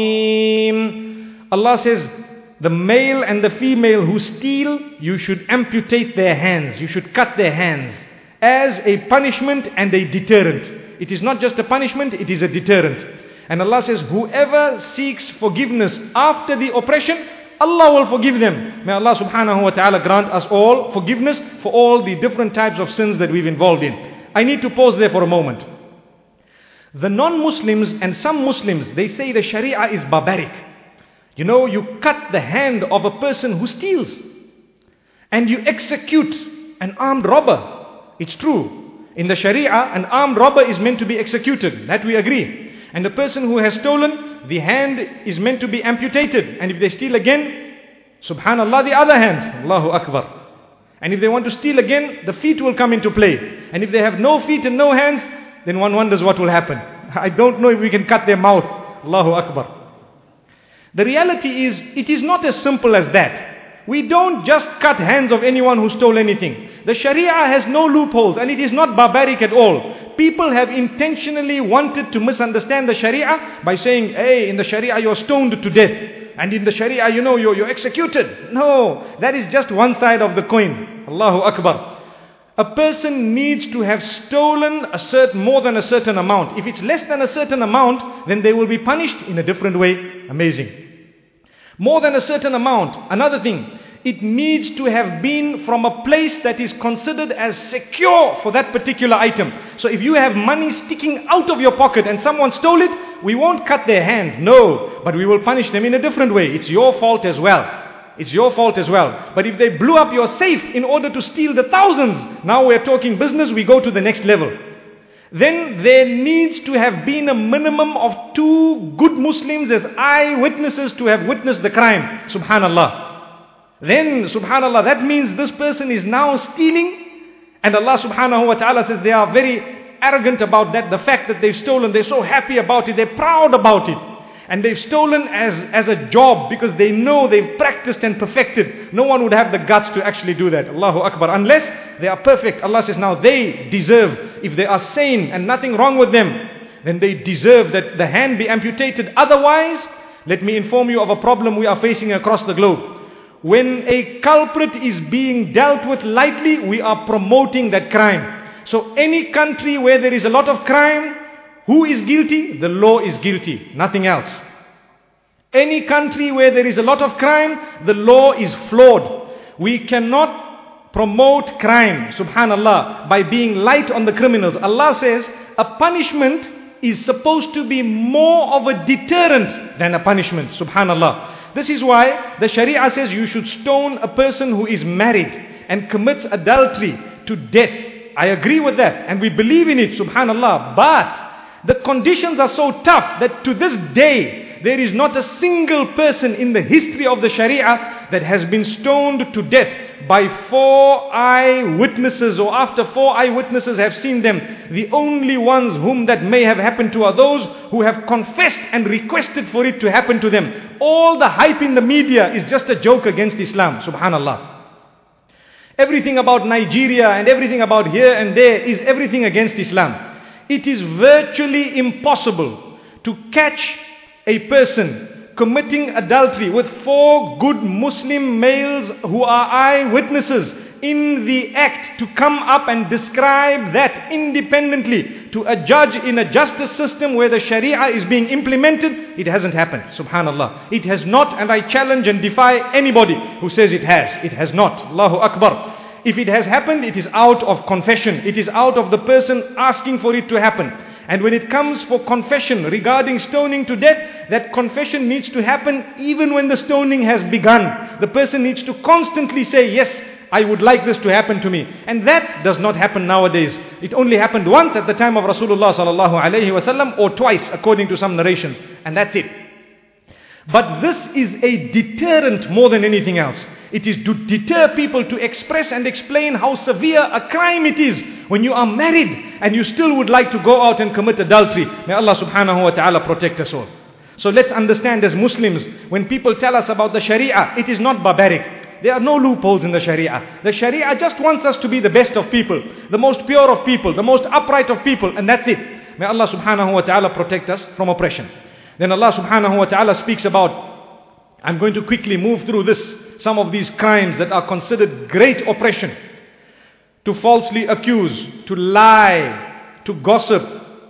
رحيم. Allah says, the male and the female who steal, you should amputate their hands, you should cut their hands as a punishment and a deterrent. It is not just a punishment, it is a deterrent. And Allah says, whoever seeks forgiveness after the oppression, Allah will forgive them. May Allah subhanahu wa ta'ala grant us all forgiveness for all the different types of sins that we've involved in. I need to pause there for a moment. The non-Muslims and some Muslims, they say the Sharia is barbaric. You know, you cut the hand of a person who steals and you execute an armed robber. It's true. In the Sharia, an armed robber is meant to be executed. That we agree. And the person who has stolen, the hand is meant to be amputated. And if they steal again, subhanallah, the other hand. Allahu Akbar. And if they want to steal again, the feet will come into play. And if they have no feet and no hands, then one wonders what will happen. I don't know if we can cut their mouth. Allahu Akbar. The reality is, it is not as simple as that. We don't just cut hands of anyone who stole anything. The Sharia has no loopholes and it is not barbaric at all. People have intentionally wanted to misunderstand the Sharia by saying, hey, in the Sharia you're stoned to death. And in the Sharia, you know, you're, you're executed. No, that is just one side of the coin. Allahu Akbar. A person needs to have stolen a certain, more than a certain amount. If it's less than a certain amount, then they will be punished in a different way. Amazing. More than a certain amount. Another thing, it needs to have been from a place that is considered as secure for that particular item. So if you have money sticking out of your pocket and someone stole it, we won't cut their hand. No, but we will punish them in a different way. It's your fault as well. It's your fault as well. But if they blew up your safe in order to steal the thousands, now we're talking business, we go to the next level. Then there needs to have been a minimum of two good Muslims as eyewitnesses to have witnessed the crime. Subhanallah. Then, subhanallah, that means this person is now stealing. And Allah subhanahu wa ta'ala says they are very arrogant about that. The fact that they've stolen, they're so happy about it, they're proud about it. And they've stolen as, as a job because they know they've practiced and perfected. No one would have the guts to actually do that. Allahu Akbar. Unless they are perfect. Allah says now they deserve, if they are sane and nothing wrong with them, then they deserve that the hand be amputated. Otherwise, let me inform you of a problem we are facing across the globe. When a culprit is being dealt with lightly, we are promoting that crime. So any country where there is a lot of crime, who is guilty? The law is guilty, nothing else. Any country where there is a lot of crime, the law is flawed. We cannot promote crime, subhanallah, by being light on the criminals. Allah says a punishment is supposed to be more of a deterrent than a punishment, subhanallah. This is why the Sharia says you should stone a person who is married and commits adultery to death. I agree with that and we believe in it, subhanallah. But the conditions are so tough that to this day there is not a single person in the history of the Sharia that has been stoned to death by four eyewitnesses, or after four eyewitnesses have seen them. The only ones whom that may have happened to are those who have confessed and requested for it to happen to them. All the hype in the media is just a joke against Islam, subhanallah. Everything about Nigeria and everything about here and there is everything against Islam. It is virtually impossible to catch a person committing adultery with four good Muslim males who are eyewitnesses in the act, to come up and describe that independently to a judge in a justice system where the Sharia is being implemented. It hasn't happened, subhanallah. It has not, and I challenge and defy anybody who says it has. It has not. Allahu Akbar. If it has happened, it is out of confession. It is out of the person asking for it to happen. And when it comes for confession regarding stoning to death, that confession needs to happen even when the stoning has begun. The person needs to constantly say, yes, I would like this to happen to me. And that does not happen nowadays. It only happened once at the time of Rasulullah sallallahu alayhi wasallam, or twice according to some narrations. And that's it. But this is a deterrent more than anything else. It is to deter people to express and explain how severe a crime it is when you are married and you still would like to go out and commit adultery. May Allah subhanahu wa ta'ala protect us all. So let's understand as Muslims, when people tell us about the Sharia, it is not barbaric. There are no loopholes in the Sharia. The Sharia just wants us to be the best of people, the most pure of people, the most upright of people, and that's it. May Allah subhanahu wa ta'ala protect us from oppression. Then Allah subhanahu wa ta'ala speaks about, I'm going to quickly move through this, some of these crimes that are considered great oppression. To falsely accuse, to lie, to gossip,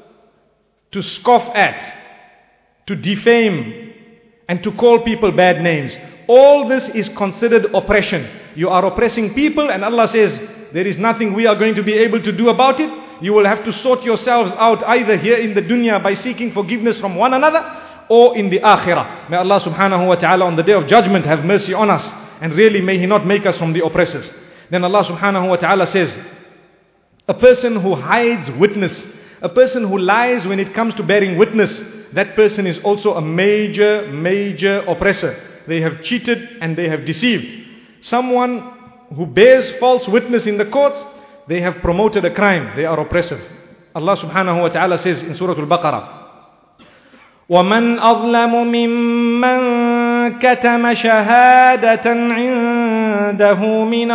to scoff at, to defame, and to call people bad names. All this is considered oppression. You are oppressing people, and Allah says, there is nothing we are going to be able to do about it. You will have to sort yourselves out either here in the dunya by seeking forgiveness from one another, or in the akhirah. May Allah subhanahu wa ta'ala on the day of judgment have mercy on us, and really may He not make us from the oppressors. Then Allah subhanahu wa ta'ala says, a person who hides witness, a person who lies when it comes to bearing witness, that person is also a major, major oppressor. They have cheated and they have deceived. Someone who bears false witness in the courts, they have promoted a crime. They are oppressive. Allah subhanahu wa ta'ala says in Surah Al-Baqarah, وَمَنْ أَظْلَمُ مِمَّنْ كَتَمَ شَهَادَةً عِنْدَهُ مِنَ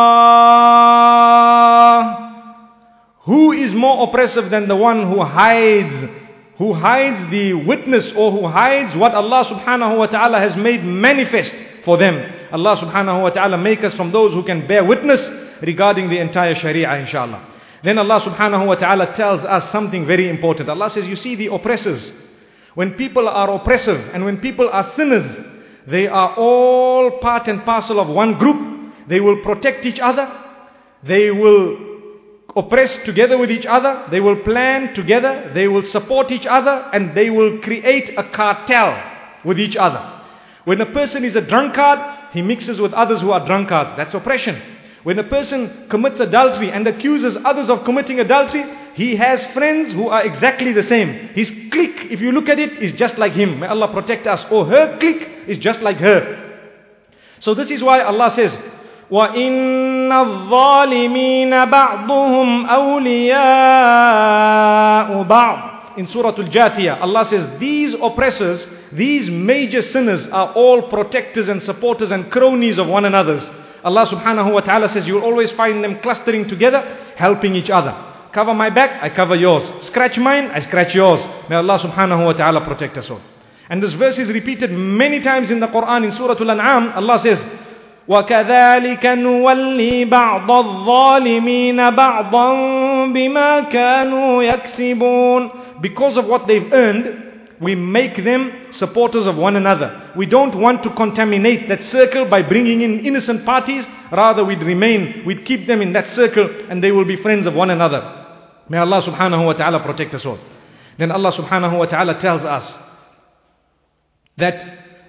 اللَّهِ. Who is more oppressive than the one who hides, who hides the witness, or who hides what Allah subhanahu wa ta'ala has made manifest for them? Allah subhanahu wa ta'ala make us from those who can bear witness regarding the entire Sharia, inshallah. Then Allah subhanahu wa ta'ala tells us something very important. Allah says, you see the oppressors, when people are oppressive and when people are sinners, they are all part and parcel of one group. They will protect each other. They will oppress together with each other. They will plan together. They will support each other, and they will create a cartel with each other. When a person is a drunkard, he mixes with others who are drunkards. That's oppression. When a person commits adultery and accuses others of committing adultery, he has friends who are exactly the same. His clique, if you look at it, is just like him. May Allah protect us. Or her clique is just like her. So this is why Allah says, وَإِنَّ الظَّالِمِينَ بَعْضُهُمْ أَوْلِيَاءُ بَعْضٍ. In Surah Al-Jathiyah, Allah says, these oppressors, these major sinners are all protectors and supporters and cronies of one another's. Allah subhanahu wa ta'ala says, you'll always find them clustering together, helping each other. Cover my back, I cover yours. Scratch mine, I scratch yours. May Allah subhanahu wa ta'ala protect us all. And this verse is repeated many times in the Quran. In Surah Al-An'am, Allah says, وَكَذَلِكَ نُوَلِّي بَعْضَ الظَّالِمِينَ بَعْضًا بِمَا كَانُوا يَكْسِبُونَ. Because of what they've earned, we make them supporters of one another. We don't want to contaminate that circle by bringing in innocent parties. Rather, we'd remain, we'd keep them in that circle, and they will be friends of one another. May Allah subhanahu wa ta'ala protect us all. Then Allah subhanahu wa ta'ala tells us that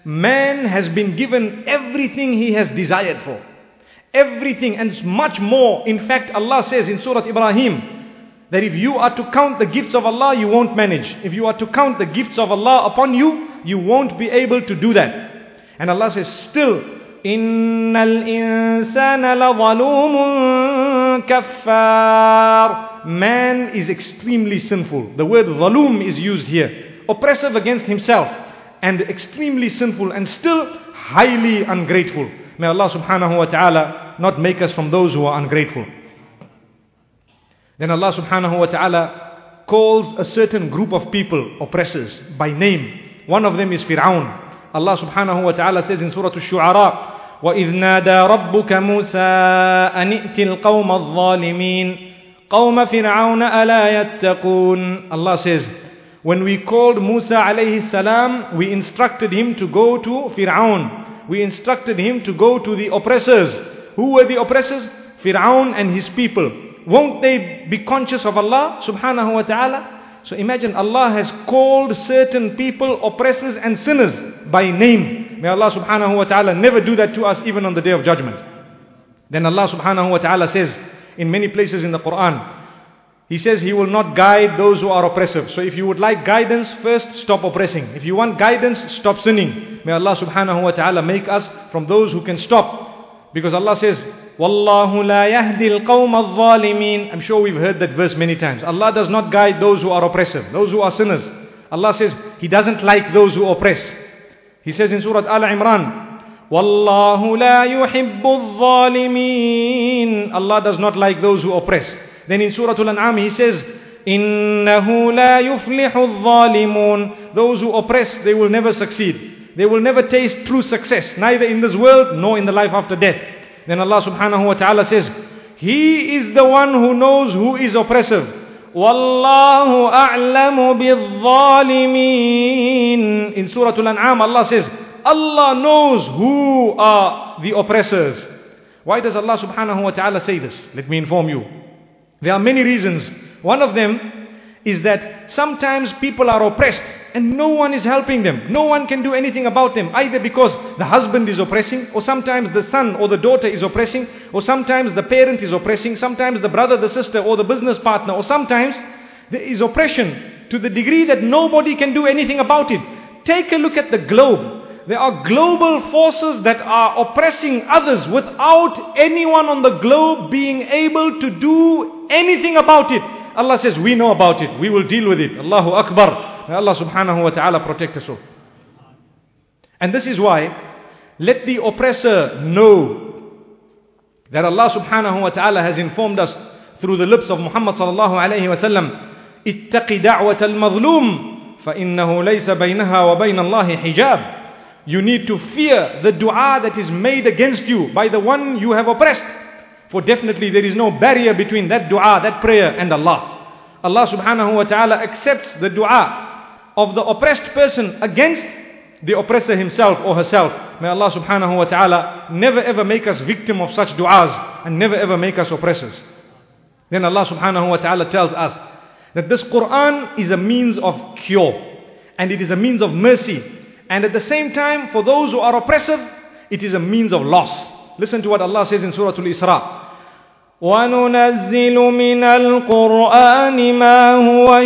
man has been given everything he has desired for. Everything and much more. In fact, Allah says in Surah Ibrahim that if you are to count the gifts of Allah, you won't manage. If you are to count the gifts of Allah upon you, you won't be able to do that. And Allah says still, إِنَّ الْإِنسَانَ لَظَلُومٌ كَفَّارٌ. Man is extremely sinful. The word zalum is used here. Oppressive against himself and extremely sinful and still highly ungrateful. May Allah subhanahu wa ta'ala not make us from those who are ungrateful. Then Allah subhanahu wa ta'ala calls a certain group of people oppressors by name. One of them is Fir'aun. Allah subhanahu wa ta'ala says in Surah Ash-Shu'ara, وَإِذْ نَادَى رَبُّكَ مُوسَىٰ أَنِ ائْتِ الْقَوْمَ الظَّالِمِينَ قَوْمَ فِرْعَوْنَ أَلَا يَتَّقُونَ. Allah says, when we called Musa alayhi salam, we instructed him to go to Fir'aun. We instructed him to go to the oppressors. Who were the oppressors? Fir'aun and his people. Won't they be conscious of Allah subhanahu wa ta'ala? So imagine Allah has called certain people oppressors and sinners by name. May Allah subhanahu wa ta'ala never do that to us even on the day of judgment. Then Allah subhanahu wa ta'ala says in many places in the Quran, He says He will not guide those who are oppressive. So if you would like guidance, first stop oppressing. If you want guidance, stop sinning. May Allah subhanahu wa ta'ala make us from those who can stop. Because Allah says, Wallahu la yahdi al-qawm al-zalimin. I'm sure we've heard that verse many times. Allah does not guide those who are oppressive, those who are sinners. Allah says He doesn't like those who oppress. He says in Surah Al-Imran, Wallahu la yuhibbu al-zalimin. Allah does not like those who oppress. Then in Surah Al-An'am He says, Innahu la yuflihu al-zalimun. Those who oppress, they will never succeed. They will never taste true success, neither in this world nor in the life after death. Then Allah subhanahu wa ta'ala says, He is the one who knows who is oppressive. Wallahu a'lamu bil-zalimin. In Surah Al-An'am Allah says, Allah knows who are the oppressors. Why does Allah subhanahu wa ta'ala say this? Let me inform you. There are many reasons. One of them is that sometimes people are oppressed and no one is helping them. No one can do anything about them, either because the husband is oppressing, or sometimes the son or the daughter is oppressing, or sometimes the parent is oppressing, sometimes the brother, the sister, or the business partner, or sometimes there is oppression to the degree that nobody can do anything about it. Take a look at the globe. There are global forces that are oppressing others without anyone on the globe being able to do anything about it. Allah says, we know about it. We will deal with it. Allahu Akbar. May Allah subhanahu wa ta'ala protect us all. And this is why, let the oppressor know that Allah subhanahu wa ta'ala has informed us through the lips of Muhammad sallallahu alayhi wa sallam, ittaqi da'wat al-mazlum, فَإِنَّهُ لَيْسَ بَيْنَهَا وَبَيْنَ اللَّهِ حِجَابٌ. You need to fear the dua that is made against you by the one you have oppressed. For definitely there is no barrier between that dua, that prayer and Allah. Allah subhanahu wa ta'ala accepts the dua of the oppressed person against the oppressor himself or herself. May Allah subhanahu wa ta'ala never ever make us victim of such du'as and never ever make us oppressors. Then Allah subhanahu wa ta'ala tells us that this Quran is a means of cure and it is a means of mercy, and at the same time for those who are oppressive it is a means of loss. Listen to what Allah says in Surah Al-Isra. وَنُنَزِّلُ مِنَ الْقُرْآنِ مَا هُوَ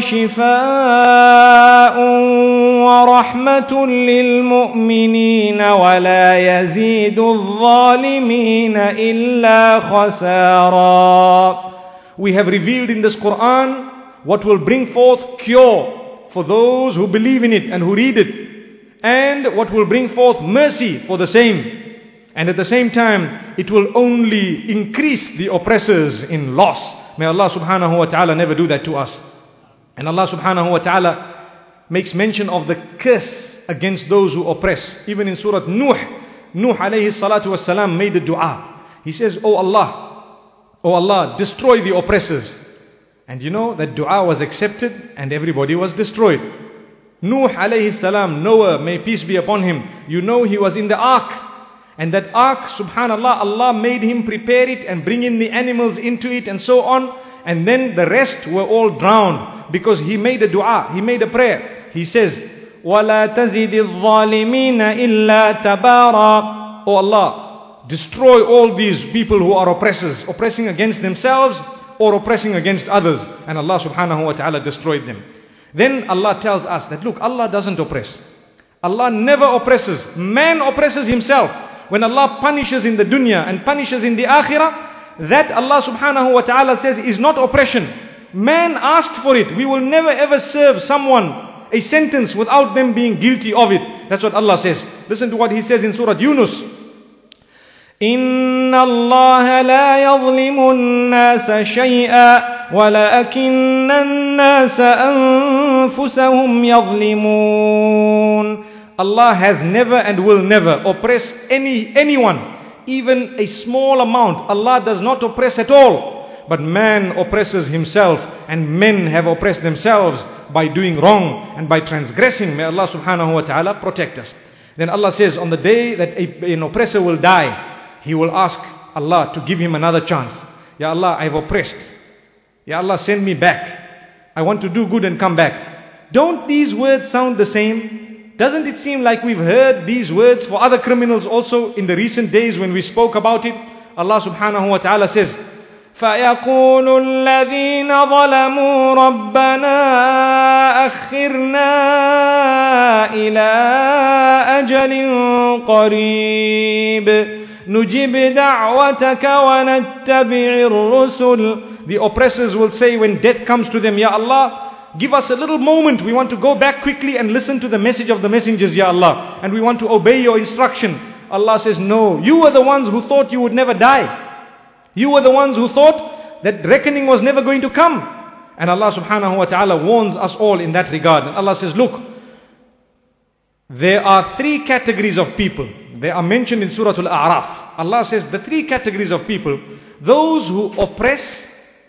شِفَاءٌ وَرَحْمَةٌ لِلْمُؤْمِنِينَ وَلَا يَزِيدُ الظَّالِمِينَ إِلَّا خَسَارًا. We have revealed in this Quran what will bring forth cure for those who believe in it and who read it, and what will bring forth mercy for the same. And at the same time, it will only increase the oppressors in loss. May Allah subhanahu wa ta'ala never do that to us. And Allah subhanahu wa ta'ala makes mention of the curse against those who oppress. Even in Surah Nuh, Nuh alayhi salatu wasalam made a dua. He says, Oh Allah, Oh Allah, destroy the oppressors. And you know that dua was accepted and everybody was destroyed. Nuh alayhi salam, Noah, may peace be upon him, you know he was in the ark. And that ark, subhanallah, Allah made him prepare it and bring in the animals into it and so on. And then the rest were all drowned because he made a dua, he made a prayer. He says, وَلَا تَزِدِ الظَّالِمِينَ إِلَّا تَبَارًا. O Allah, destroy all these people who are oppressors, oppressing against themselves or oppressing against others. And Allah subhanahu wa ta'ala destroyed them. Then Allah tells us that look, Allah doesn't oppress. Allah never oppresses. Man oppresses himself. When Allah punishes in the dunya and punishes in the akhirah, that Allah subhanahu wa ta'ala says is not oppression. Man asked for it. We will never ever serve someone a sentence without them being guilty of it. That's what Allah says. Listen to what He says in Surah Yunus. إِنَّ اللَّهَ لَا يَظْلِمُ النَّاسَ شَيْئًا وَلَكِنَّ النَّاسَ أَنفُسَهُمْ يَظْلِمُونَ. Allah has never and will never oppress any anyone, even a small amount. Allah does not oppress at all. But man oppresses himself, and men have oppressed themselves by doing wrong and by transgressing. May Allah subhanahu wa ta'ala protect us. Then Allah says on the day that a, an oppressor will die, he will ask Allah to give him another chance. Ya Allah, I've oppressed. Ya Allah, send me back. I want to do good and come back. Don't these words sound the same? Doesn't it seem like we've heard these words for other criminals also in the recent days when we spoke about it? Allah subhanahu wa ta'ala says, فَيَقُولُ الَّذِينَ ظَلَمُوا رَبَّنَا أَخِّرْنَا إِلَىٰ أَجَلٍ قَرِيبٍ نُجِبْ دَعْوَتَكَ وَنَتَّبِعِ الرُّسُلِ. The oppressors will say when death comes to them, Ya Allah, give us a little moment. We want to go back quickly and listen to the message of the messengers, Ya Allah. And we want to obey your instruction. Allah says, no, you were the ones who thought you would never die. You were the ones who thought that reckoning was never going to come. And Allah subhanahu wa ta'ala warns us all in that regard. And Allah says, look, there are three categories of people. They are mentioned in Surah Al-A'raf. Allah says the three categories of people: those who oppress,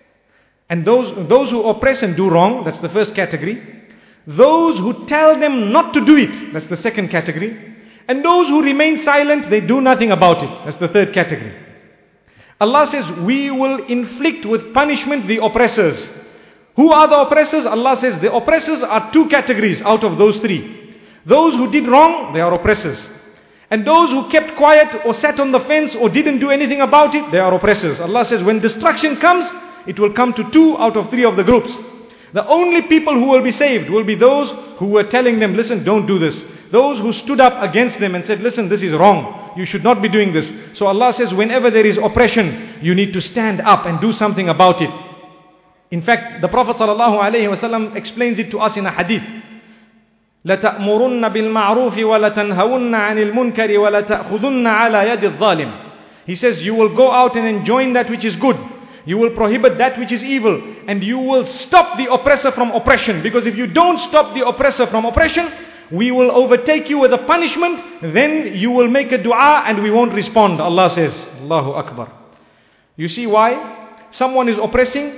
and those, those who oppress and do wrong, that's the first category. Those who tell them not to do it, that's the second category. And those who remain silent, they do nothing about it, that's the third category. Allah says, we will inflict with punishment the oppressors. Who are the oppressors? Allah says, the oppressors are two categories out of those three. Those who did wrong, they are oppressors. And those who kept quiet or sat on the fence or didn't do anything about it, they are oppressors. Allah says, when destruction comes, it will come to two out of three of the groups. The only people who will be saved will be those who were telling them, listen, don't do this. Those who stood up against them and said, listen, this is wrong. You should not be doing this. So Allah says, whenever there is oppression, you need to stand up and do something about it. In fact, the Prophet ﷺ explains it to us in a hadith. لَتَأْمُرُنَّ بِالْمَعْرُوفِ وَلَتَنْهَوُنَّ عَنِ الْمُنْكَرِ وَلَتَأْخُذُنَّ عَلَى يَدِ الظَّالِمِ. He says, you will go out and enjoin that which is good. You will prohibit that which is evil. And you will stop the oppressor from oppression. Because if you don't stop the oppressor from oppression, we will overtake you with a punishment. Then you will make a dua and we won't respond. Allah says, Allahu Akbar. You see why? Someone is oppressing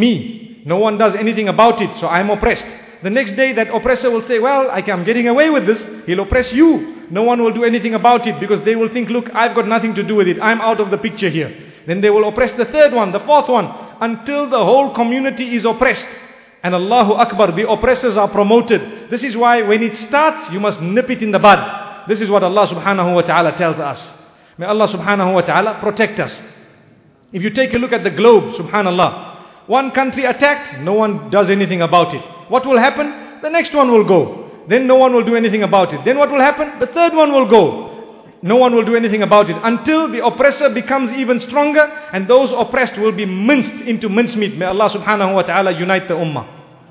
me. No one does anything about it, so I'm oppressed. The next day that oppressor will say, well, I'm getting away with this. He'll oppress you. No one will do anything about it because they will think, look, I've got nothing to do with it. I'm out of the picture here. Then they will oppress the third one, the fourth one, until the whole community is oppressed. And Allahu Akbar, the oppressors are promoted. This is why when it starts, you must nip it in the bud. This is what Allah subhanahu wa ta'ala tells us. May Allah subhanahu wa ta'ala protect us. If you take a look at the globe, subhanallah, one country attacked, no one does anything about it. What will happen? The next one will go. Then no one will do anything about it. Then what will happen? The third one will go. No one will do anything about it until the oppressor becomes even stronger and those oppressed will be minced into mincemeat. May Allah subhanahu wa ta'ala unite the ummah.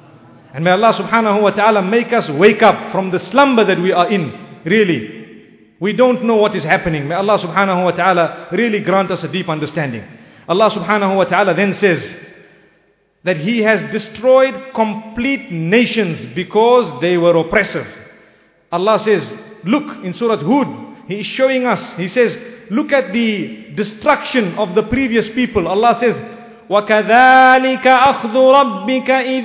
And may Allah subhanahu wa ta'ala make us wake up from the slumber that we are in. Really. We don't know what is happening. May Allah subhanahu wa ta'ala really grant us a deep understanding. Allah subhanahu wa ta'ala then says that He has destroyed complete nations because they were oppressive. Allah says, look in Surah Hud, He is showing us, He says, look at the destruction of the previous people. Allah says, وَكَذَلِكَ أَخْذُ رَبِّكَ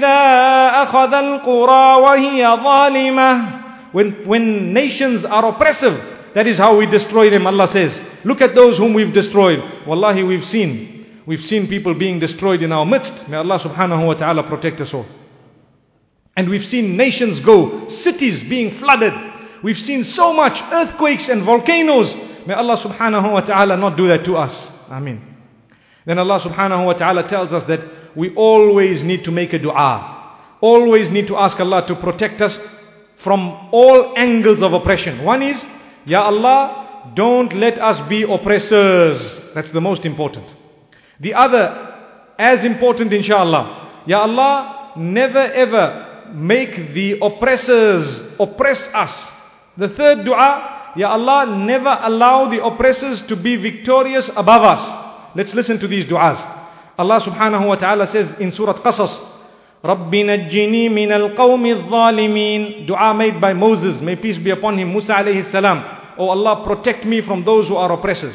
إِذَا أَخَذَ الْقُرَى وَهِيَ ظَالِمَةٌ. When, when nations are oppressive, that is how we destroy them, Allah says. Look at those whom we've destroyed. Wallahi, we've seen. We've seen people being destroyed in our midst. May Allah subhanahu wa ta'ala protect us all. And we've seen nations go, cities being flooded. We've seen so much earthquakes and volcanoes. May Allah subhanahu wa ta'ala not do that to us. Ameen. Then Allah subhanahu wa ta'ala tells us that we always need to make a dua. Always need to ask Allah to protect us from all angles of oppression. One is, Ya Allah, don't let us be oppressors. That's the most important. The other, as important inshallah, Ya Allah, never ever make the oppressors oppress us. The third dua, Ya Allah, never allow the oppressors to be victorious above us. Let's listen to these du'as. Allah subhanahu wa ta'ala says in Surah Qasas, رَبِّ نَجِّنِي مِنَ الْقَوْمِ الظَّالِمِينَ. Dua made by Moses, may peace be upon him, Musa alayhi salam. Oh Allah, protect me from those who are oppressors.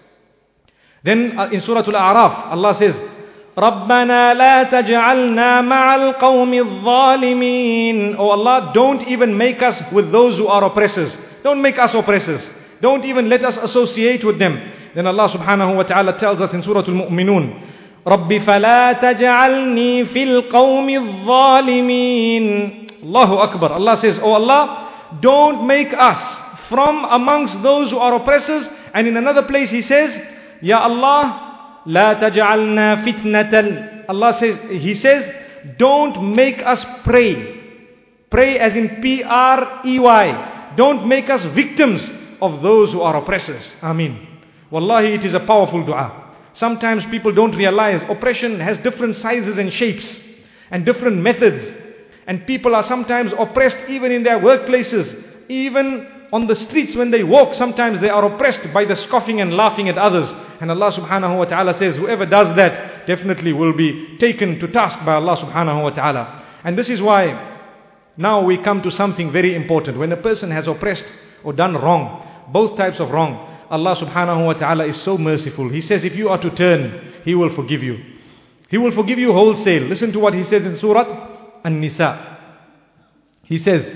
Then uh, in Surah Al-A'raf, Allah says, رَبَّنَا لَا تَجْعَلْنَا مَعَ الْقَوْمِ الظَّالِمِينَ. Oh Allah, don't even make us with those who are oppressors. Don't make us oppressors. Don't even let us associate with them. Then Allah subhanahu wa ta'ala tells us in Surah Al-Mu'minun, رَبِّ فَلَا تَجْعَلْنِي فِي الْقَوْمِ الظَّالِمِينَ. Allahu Akbar. Allah says, Oh Allah, don't make us from amongst those who are oppressors. And in another place He says, Ya Allah, لا تجعلنا فتنة. Allah says, He says, don't make us prey. Prey as in P R E Y. Don't make us victims of those who are oppressors. Ameen. Wallahi, it is a powerful dua. Sometimes people don't realize oppression has different sizes and shapes and different methods. And people are sometimes oppressed even in their workplaces, even on the streets when they walk. Sometimes they are oppressed by the scoffing and laughing at others. And Allah subhanahu wa ta'ala says, whoever does that definitely will be taken to task by Allah subhanahu wa ta'ala. And this is why now we come to something very important. When a person has oppressed or done wrong, both types of wrong, Allah subhanahu wa ta'ala is so merciful. He says if you are to turn, He will forgive you. He will forgive you wholesale. Listen to what He says in Surah An-Nisa. He says,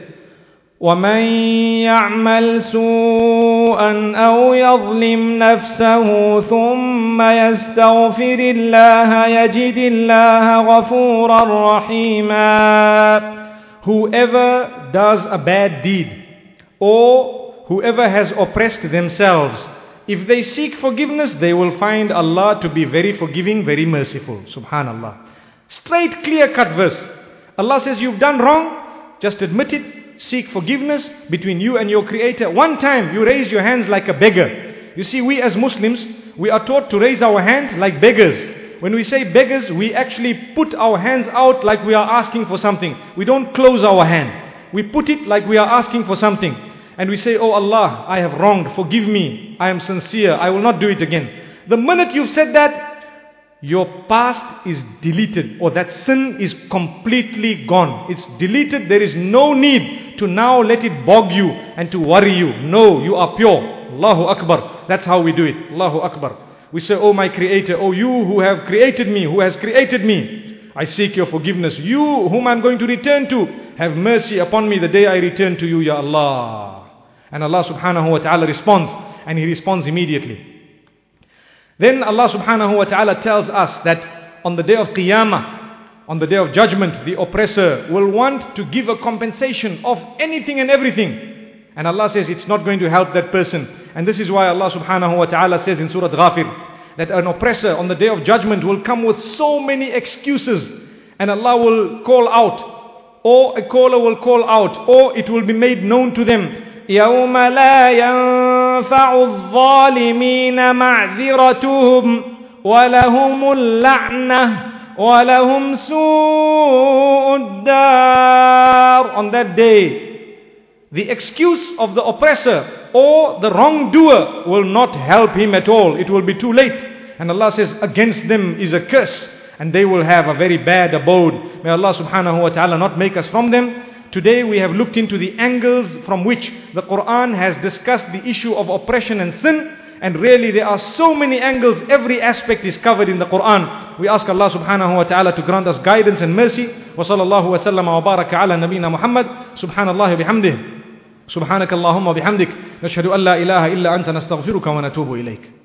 وَمَنْ يَعْمَلْ سُوءًا أَوْ يَظْلِمْ نَفْسَهُ ثُمَّ يَسْتَغْفِرِ اللَّهَ يَجِدِ اللَّهَ غَفُورًا رَحِيمًا. Whoever does a bad deed, or whoever has oppressed themselves, if they seek forgiveness, they will find Allah to be very forgiving, very merciful. Subhanallah. Straight, clear-cut verse. Allah says, you've done wrong, just admit it. Seek forgiveness between you and your Creator. One time you raise your hands like a beggar. You see, we as Muslims, we are taught to raise our hands like beggars. When we say beggars, we actually put our hands out like we are asking for something. We don't close our hand. We put it like we are asking for something. And we say, Oh Allah, I have wronged, forgive me. I am sincere, I will not do it again. The minute you've said that, your past is deleted, or that sin is completely gone. It's deleted. There is no need to now let it bog you and to worry you. No, you are pure. Allahu Akbar. That's how we do it. Allahu Akbar. We say, Oh my Creator, oh you who have created me, who has created me, I seek your forgiveness. You whom I'm going to return to, have mercy upon me the day I return to you, Ya Allah. And Allah subhanahu wa ta'ala responds, and He responds immediately. Then Allah subhanahu wa ta'ala tells us that on the day of Qiyamah, on the day of judgment, the oppressor will want to give a compensation of anything and everything. And Allah says it's not going to help that person. And this is why Allah subhanahu wa ta'ala says in Surah Ghafir, that an oppressor on the day of judgment will come with so many excuses. And Allah will call out, or a caller will call out, or it will be made known to them, يَوْمَ لَا يَنْفَعُ الظَّالِمِينَ مَعْذِرَتُهُمْ وَلَهُمُ اللَّعْنَةُ وَلَهُمْ سُوءُ الدَّارِ. On that day, the excuse of the oppressor or the wrongdoer will not help him at all. It will be too late. And Allah says, against them is a curse, and they will have a very bad abode. May Allah subhanahu wa ta'ala not make us from them. Today we have looked into the angles from which the Quran has discussed the issue of oppression and sin. And really there are so many angles, every aspect is covered in the Quran. We ask Allah subhanahu wa ta'ala to grant us guidance and mercy. Wa sallallahu wa sallama wa baraka ala nabina Muhammad. Subhanallah bihamdih. Subhanakallahumma bihamdik. Nashhadu an la ilaha illa anta nastaghfiruka wa natubu ilayk.